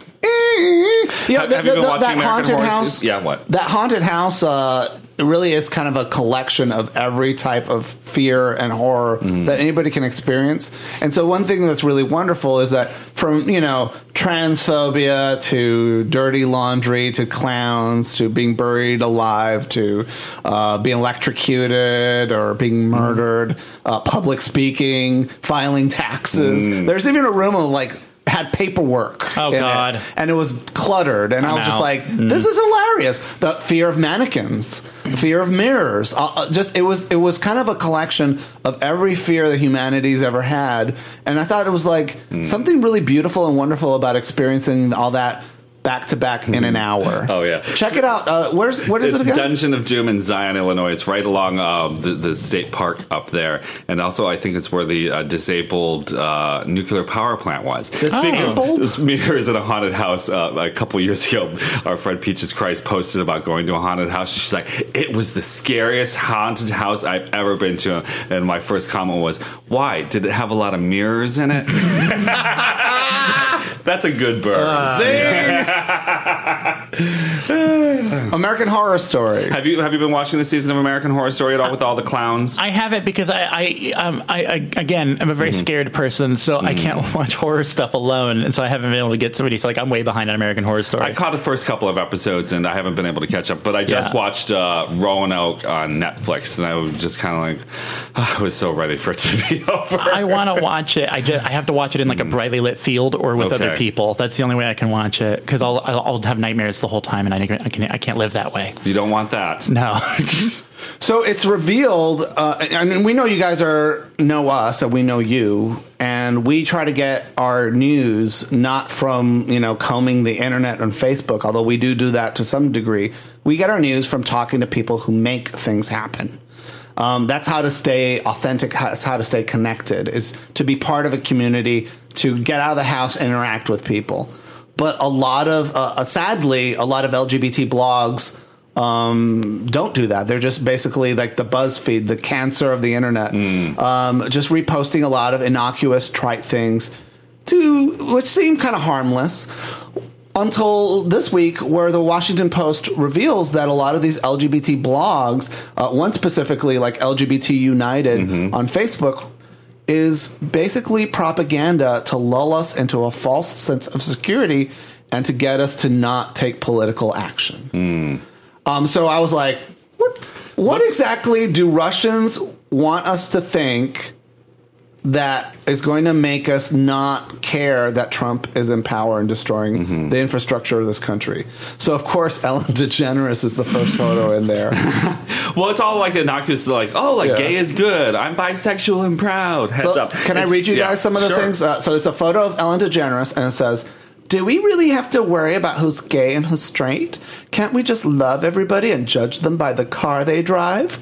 Yeah, Have- the- have you the- been the- watching that American haunted Horror house. Stories? Yeah, what? That haunted house uh, really is kind of a collection of every type of fear and horror Mm. that anybody can experience. And so, one thing that's really wonderful is that from you know transphobia to dirty laundry to clowns to being buried alive to uh, being electrocuted or being murdered, uh, public speaking, filing taxes. Mm. There's even a room of like. Had paperwork. Oh, in it, God. and it was cluttered, and I I'm was just out. like, "This is hilarious." The fear of mannequins, fear of mirrors. Uh, uh, just it was it was kind of a collection of every fear that humanity's ever had, and I thought it was like something really beautiful and wonderful about experiencing all that back to back in an hour. Oh, yeah. check it out. Uh, where's what is It's it again? Dungeon of Doom in Zion, Illinois. It's right along um, the, the state park up there, and also I think it's where the uh, disabled uh, nuclear power plant was. Disabled? This mirrors in a haunted house uh, a couple years ago. Our friend Peaches Christ posted about going to a haunted house. She's like, "It was the scariest haunted house I've ever been to." And my first comment was, "Why? Did it have a lot of mirrors in it?" That's a good burn. Zing! American Horror Story. Have you have you been watching the season of American Horror Story at all with all the clowns? I haven't because I, I, um, I, I again, I'm a very mm-hmm. scared person, so mm-hmm. I can't watch horror stuff alone, and so I haven't been able to get somebody. So like, I'm way behind on American Horror Story. I caught the first couple of episodes, and I haven't been able to catch up. But I just yeah. watched uh, Roanoke on Netflix, and I was just kind of like, oh, I was so ready for it to be over. I want to watch it. I just I have to watch it in like a brightly lit field or with okay. other people. That's the only way I can watch it because I'll I'll have nightmares the whole time, and I can I, can, I can't live that way. You don't want that. No. So it's revealed, uh, and we know you guys are know us, and we know you, and we try to get our news not from, you know, combing the internet and Facebook, although we do do that to some degree. We get our news from talking to people who make things happen. Um, that's how to stay authentic. That's how to stay connected, is to be part of a community, to get out of the house, interact with people. But a lot of, uh, sadly, a lot of L G B T blogs um, don't do that. They're just basically like the BuzzFeed, the cancer of the internet, mm. um, just reposting a lot of innocuous, trite things, to which seem kind of harmless. Until this week, where the Washington Post reveals that a lot of these L G B T blogs, uh, one specifically like L G B T United mm-hmm. on Facebook, is basically propaganda to lull us into a false sense of security and to get us to not take political action. Mm. Um, so I was like, what, what What's, exactly do Russians want us to think that is going to make us not care that Trump is in power and destroying mm-hmm. the infrastructure of this country? So, of course, Ellen DeGeneres is the first photo in there. Well, it's all like innocuous, like, oh, like yeah. gay is good. I'm bisexual and proud. Heads so, up. Can it's, I read you yeah, guys some of the sure. things? Uh, so it's a photo of Ellen DeGeneres, and it says, do we really have to worry about who's gay and who's straight? Can't we just love everybody and judge them by the car they drive?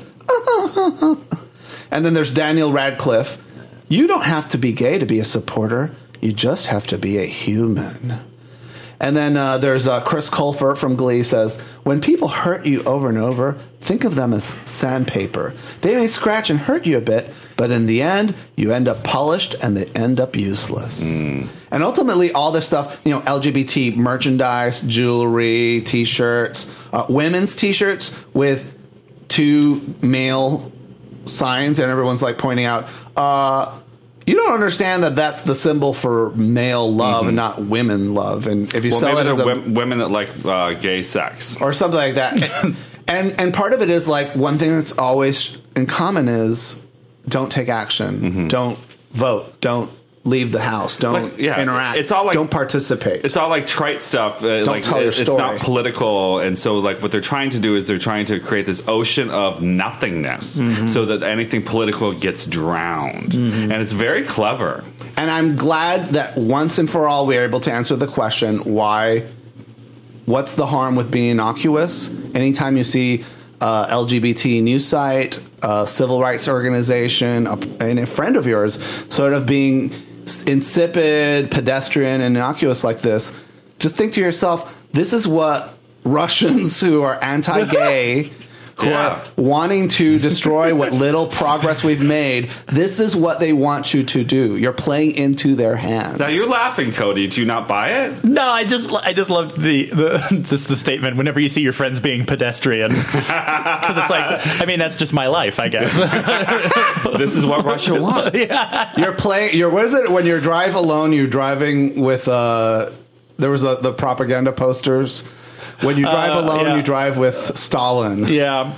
And then there's Daniel Radcliffe. You don't have to be gay to be a supporter. You just have to be a human. And then uh, there's uh, Chris Colfer from Glee says, when people hurt you over and over, think of them as sandpaper. They may scratch and hurt you a bit, but in the end, you end up polished and they end up useless. Mm. And ultimately, all this stuff, you know, L G B T merchandise, jewelry, T-shirts, uh, women's T-shirts with two male signs, and everyone's like pointing out, uh, you don't understand that that's the symbol for male love mm-hmm. and not women love. And if you well, sell it as a, w- women that like uh, gay sex or something like that, and, and and part of it is like one thing that's always in common is don't take action, mm-hmm. don't vote, don't leave the house, don't like, yeah, interact, it's all like, don't participate. It's all like trite stuff. Uh, don't like, tell it, your story. It's not political, and so like what they're trying to do is they're trying to create this ocean of nothingness, mm-hmm. so that anything political gets drowned, mm-hmm. and it's very clever. And I'm glad that once and for all we are able to answer the question: why? What's the harm with being innocuous? Anytime you see uh, L G B T news site, a civil rights organization, a, and a friend of yours, sort of being insipid, pedestrian, and innocuous like this, just think to yourself, this is what Russians who are anti-gay, who yeah. are wanting to destroy what little progress we've made, this is what they want you to do. You're playing into their hands. Now you're laughing, Cody. Do you not buy it? No, I just I just loved the the this the statement. Whenever you see your friends being pedestrian, because it's like, I mean, that's just my life, I guess. This is what Russia wants. Yeah. You're playing. You're what is it when you drive alone? You're driving with uh, there was a, the propaganda posters. When you drive uh, alone, yeah. you drive with Stalin. Yeah,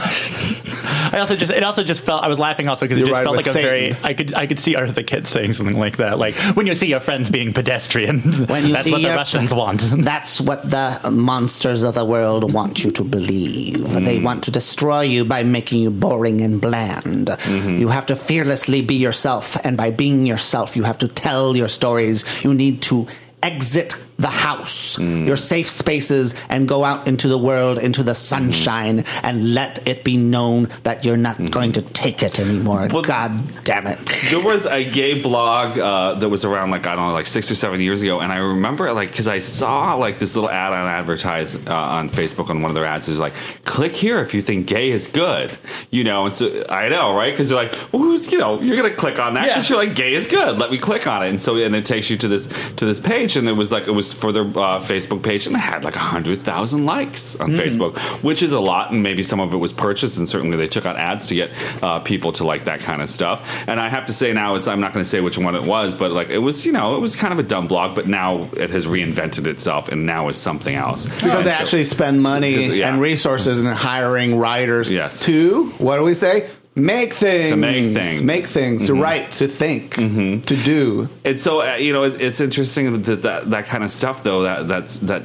I, I also just it also just felt I was laughing also because it just felt like a Satan. very I could I could see Eartha Kitt saying something like that, like when you see your friends being pedestrian, when you that's see what the your, Russians want. That's what the monsters of the world want you to believe. Mm. They want to destroy you by making you boring and bland. Mm-hmm. You have to fearlessly be yourself, and by being yourself, you have to tell your stories. You need to exit the house, mm. your safe spaces, and go out into the world, into the sunshine, mm. and let it be known that you're not mm. going to take it anymore. Well, God damn it. There was a gay blog uh, that was around, like, I don't know, like six or seven years ago, and I remember, like, because I saw, like, this little ad on advertise uh, on Facebook on one of their ads. It was like, click here if you think gay is good. You know, and so, I know, right? Because you're like, well, who's, you know, you're going to click on that because yeah. you're like, gay is good. Let me click on it. And so, and it takes you to this to this page, and it was like, it was post for their uh, Facebook page, and it had like one hundred thousand likes on mm. Facebook, which is a lot, and maybe some of it was purchased, and certainly they took out ads to get uh, people to like that kind of stuff. And I have to say now, is I'm not going to say which one it was, but like it was, you know, it was kind of a dumb blog, but now it has reinvented itself and now is something else. Because they so, actually spend money yeah. and resources in hiring writers yes. to, what do we say? Make things. To make things. Make things. Mm-hmm. To write, to think, mm-hmm. to do. And so, uh, you know, it, it's interesting that, that that kind of stuff, though, that that's, that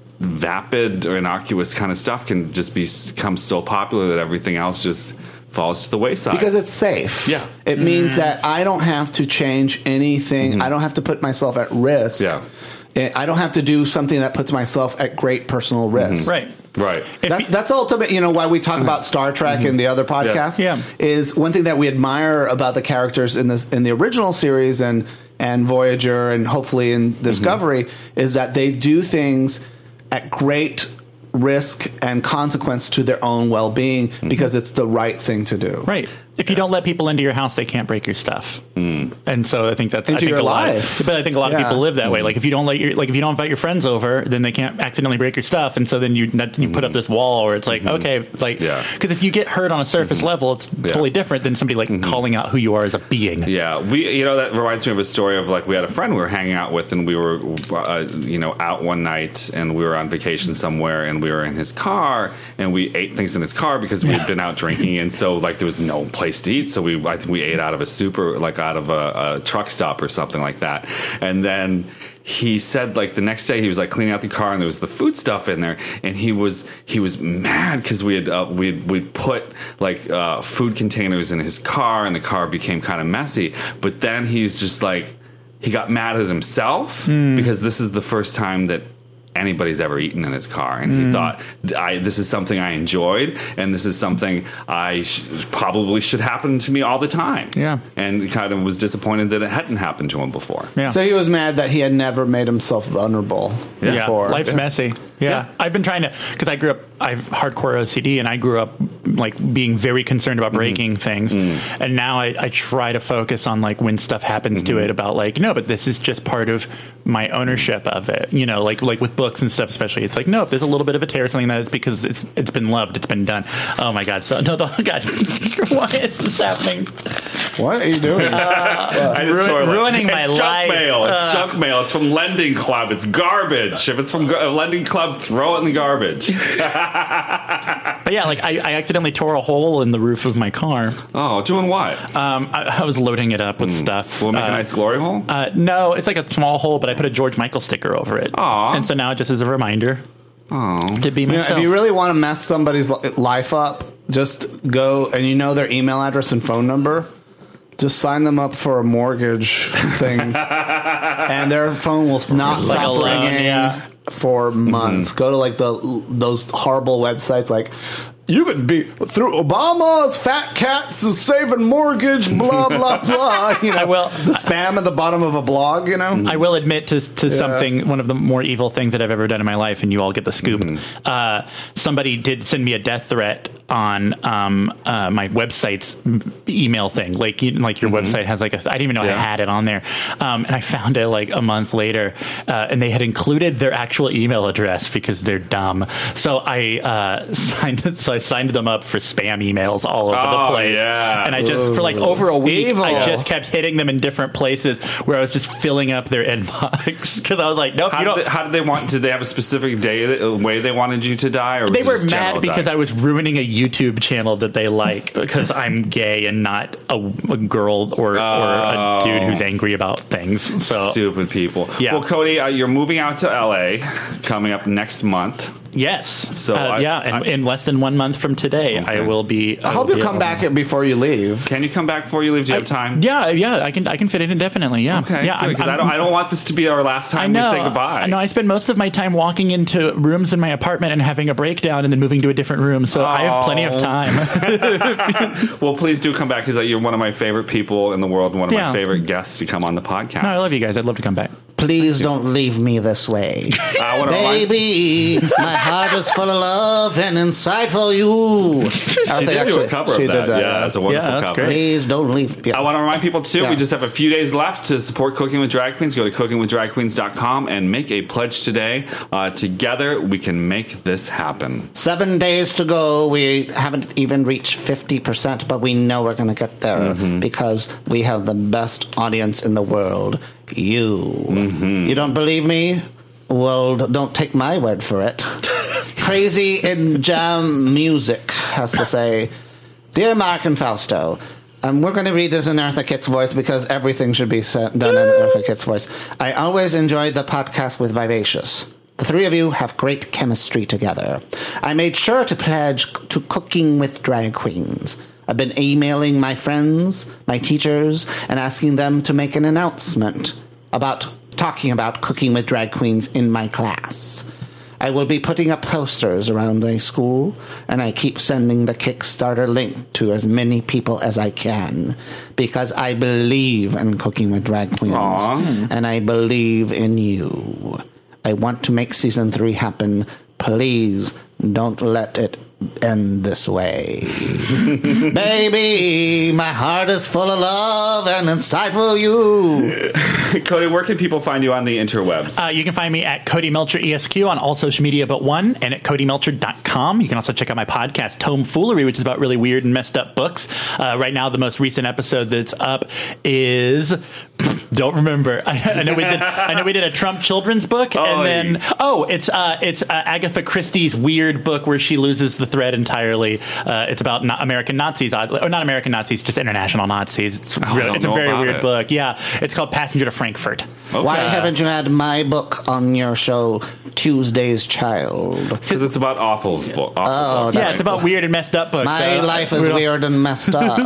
vapid or innocuous kind of stuff can just be, become so popular that everything else just falls to the wayside. Because it's safe. Yeah. It mm-hmm. means that I don't have to change anything. Mm-hmm. I don't have to put myself at risk. Yeah. I don't have to do something that puts myself at great personal risk. Mm-hmm. Right. Right. That's that's ultimate. You know why we talk mm-hmm. about Star Trek mm-hmm. and the other podcasts. Yeah. yeah. Is one thing that we admire about the characters in this in the original series and and Voyager and hopefully in Discovery mm-hmm. is that they do things at great risk and consequence to their own well-being mm-hmm. because it's the right thing to do. Right. If you don't let people into your house, they can't break your stuff. Mm. And so I think that's into I think your a lot life. Of, but I think a lot yeah. of people live that mm. way. Like if you don't let your like if you don't invite your friends over, then they can't accidentally break your stuff. And so then you that, you mm. put up this wall where it's like mm-hmm. okay, like because yeah. if you get hurt on a surface mm-hmm. level, it's yeah. totally different than somebody like mm-hmm. calling out who you are as a being. Yeah, we you know that reminds me of a story of like we had a friend we were hanging out with, and we were uh, you know out one night, and we were on vacation somewhere, and we were in his car, and we ate things in his car because we had been out drinking, and so like there was no place to eat, so we. I think we ate out of a super, like out of a, a truck stop or something like that. And then he said, like the next day, he was like cleaning out the car, and there was the food stuff in there, and he was he was mad because we had uh, we we put like uh, food containers in his car, and the car became kind of messy. But then he's just like he got mad at himself mm. because this is the first time that anybody's ever eaten in his car, and mm. he thought I, this is something I enjoyed, and this is something I sh- probably should happen to me all the time. Yeah, and kind of was disappointed that it hadn't happened to him before. Yeah. So he was mad that he had never made himself vulnerable yeah. before. Yeah. Life's yeah. messy. Yeah. yeah, I've been trying to because I grew up. I have hardcore O C D, and I grew up like being very concerned about breaking mm-hmm. things. Mm. And now I, I try to focus on like when stuff happens mm-hmm. to it about like no, but this is just part of my ownership of it. You know, like like with books and stuff, especially. It's like no, if there's a little bit of a tear or something, that it's because it's it's been loved, it's been done. Oh my god! So no, oh god, why is this happening? What are you doing? Uh, I just ru- ruining my it's life. Junk mail. It's uh, junk mail. It's from Lending Club. It's garbage. If it's from a Lending Club, throw it in the garbage. But yeah, like I, I accidentally tore a hole in the roof of my car. Oh, doing what? Um, I, I was loading it up with mm. stuff. Will it make uh, a nice glory hole? Uh, no, it's like a small hole, but I put a George Michael sticker over it. Aww. And so now it just is a reminder. Oh, to be myself. You know, if you really want to mess somebody's life up, just go and you know their email address and phone number. Just sign them up for a mortgage thing, and their phone will not like stop loan, ringing yeah. for months. Mm-hmm. Go to like the those horrible websites like. You could be through Obama's fat cats saving mortgage, blah blah blah. You know, I will, the spam at the bottom of a blog. You know, I will admit to to yeah. something. One of the more evil things that I've ever done in my life, and you all get the scoop. Mm-hmm. Uh, somebody did send me a death threat on um, uh, my website's email thing. Like, you, like your mm-hmm. website has like a. I didn't even know yeah. I had it on there, um, and I found it like a month later, uh, and they had included their actual email address because they're dumb. So I uh, signed. So I signed them up for spam emails all over oh, the place. Yeah. And I just, for like over a week, Evil. I just kept hitting them in different places where I was just filling up their inbox. Because I was like, nope, how you did don't. They, how did they want, did they have a specific day, that, way they wanted you to die? Or was they were just mad because die? I was ruining a YouTube channel that they like because I'm gay and not a, a girl or, oh. or a dude who's angry about things. So stupid people. Yeah. Well, Cody, uh, you're moving out to L A coming up next month. Yes. So uh, I, yeah, and I, in less than one month from today, okay. I will be. I, I hope you come back before you leave. Can you come back before you leave? Do you I, have time? Yeah, yeah, I can. I can fit it in definitely. Yeah, okay. Yeah, because I don't. I don't want this to be our last time I know, we say goodbye. No, I spend most of my time walking into rooms in my apartment and having a breakdown, and then moving to a different room. So oh. I have plenty of time. Well, please do come back because you're one of my favorite people in the world, and one of yeah. my favorite guests to come on the podcast. No, I love you guys. I'd love to come back. Please don't leave me this way. I wanna Baby, my heart is full of love and inside for you. She did do a cover of she that. did that, Yeah, yeah. it's a wonderful Yeah, that's cover. great. Please don't leave. Yeah. I want to remind people, too, Yeah. we just have a few days left to support Cooking with Drag Queens. Go to cooking with drag queens dot com and make a pledge today. Uh, together, we can make this happen. Seven days to go. We haven't even reached fifty percent, but we know we're going to get there Mm-hmm. because we have the best audience in the world. You. Mm-hmm. You don't believe me? Well, don't take my word for it. Crazy in Jam Music has to say, Dear Mark and Fausto, um, we're going to read this in Eartha Kitt's voice because everything should be set, done in Eartha Kitt's voice. I always enjoyed the podcast with Vivacious. The three of you have great chemistry together. I made sure to pledge to Cooking with Drag Queens. I've been emailing my friends, my teachers, and asking them to make an announcement about talking about Cooking with Drag Queens in my class. I will be putting up posters around my school, and I keep sending the Kickstarter link to as many people as I can because I believe in Cooking with Drag Queens, Aw. and I believe in you. I want to make season three happen. Please don't let it end this way. Baby, my heart is full of love and inside for you. Cody, where can people find you on the interwebs? Uh, you can find me at Cody Melcher E S Q on all social media but one, and at cody melcher dot com. You can also check out my podcast, Tomefoolery, which is about really weird and messed up books. Uh, right now, the most recent episode that's up is don't remember. I, I know we did. I know we did a Trump children's book, Oh, and then oh, it's uh, it's uh, Agatha Christie's weird book where she loses the thread entirely. Uh, it's about not American Nazis, oddly, or not American Nazis, just international Nazis. It's Oh, I really, don't it's a know very about weird it. book. Yeah, it's called Passenger to Frankfurt. Okay. Why haven't you had my book on your show, Tuesday's Child? Because it's about awful's book. Awful Oh, books. Yeah, it's about weird and messed up books. My so life I- is we don't- weird and messed up.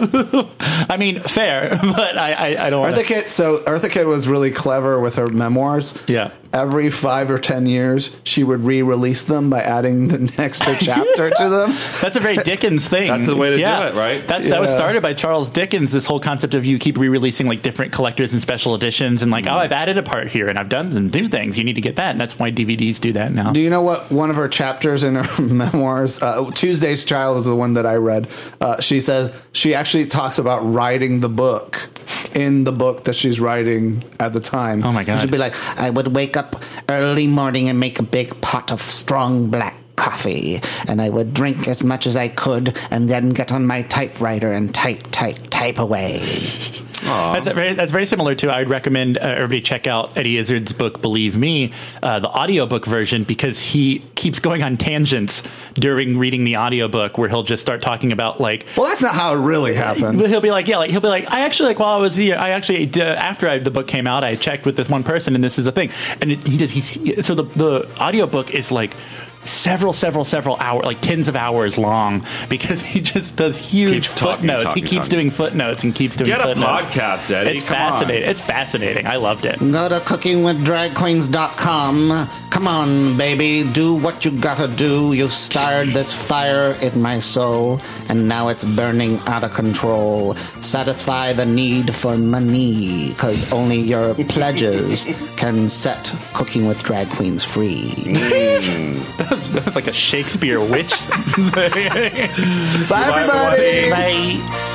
I mean, fair, but I, I, I don't want Eartha Kitt, so Eartha Kitt was really clever with her memoirs. Yeah. Every five or ten years, she would re-release them by adding the extra chapter to them. That's a very Dickens thing. That's the way to yeah. do it, right? That's that was Yeah. started by Charles Dickens. This whole concept of you keep re-releasing like different collectors and special editions, and like, Mm. oh, I've added a part here, and I've done some new things. You need to get that, and that's why D V Ds do that now. Do you know what one of her chapters in her memoirs, uh, Tuesday's Child is the one that I read. Uh, she says she actually talks about writing the book in the book that she's writing at the time. Oh my god! She'd be like, I would wake up early morning and make a big pot of strong black coffee, and I would drink as much as I could, and then get on my typewriter and type, type, type away. That's a very, that's very similar to. I would recommend uh, everybody check out Eddie Izzard's book, Believe Me, uh, the audiobook version, because he keeps going on tangents during reading the audiobook where he'll just start talking about like. Well, that's not how it really happened. He'll be like, yeah, like he'll be like, I actually like while I was here, I actually uh, after I, the book came out, I checked with this one person, and this is a thing, and it, he does. He's so the the audiobook is like several, several, several hours, like tens of hours long, because he just does huge Keeps talking, footnotes. talking, he keeps talking. doing footnotes and keeps doing Get a footnotes. podcast, Eddie. It's Come on. fascinating. It's fascinating. I loved it. Go to cooking with drag queens dot com. Come on, baby. Do what you gotta do. You've started this fire in my soul, and now it's burning out of control. Satisfy the need for money, because only your pledges can set Cooking with Drag Queens free. That was, that was like a Shakespeare witch. Bye, everybody. Bye.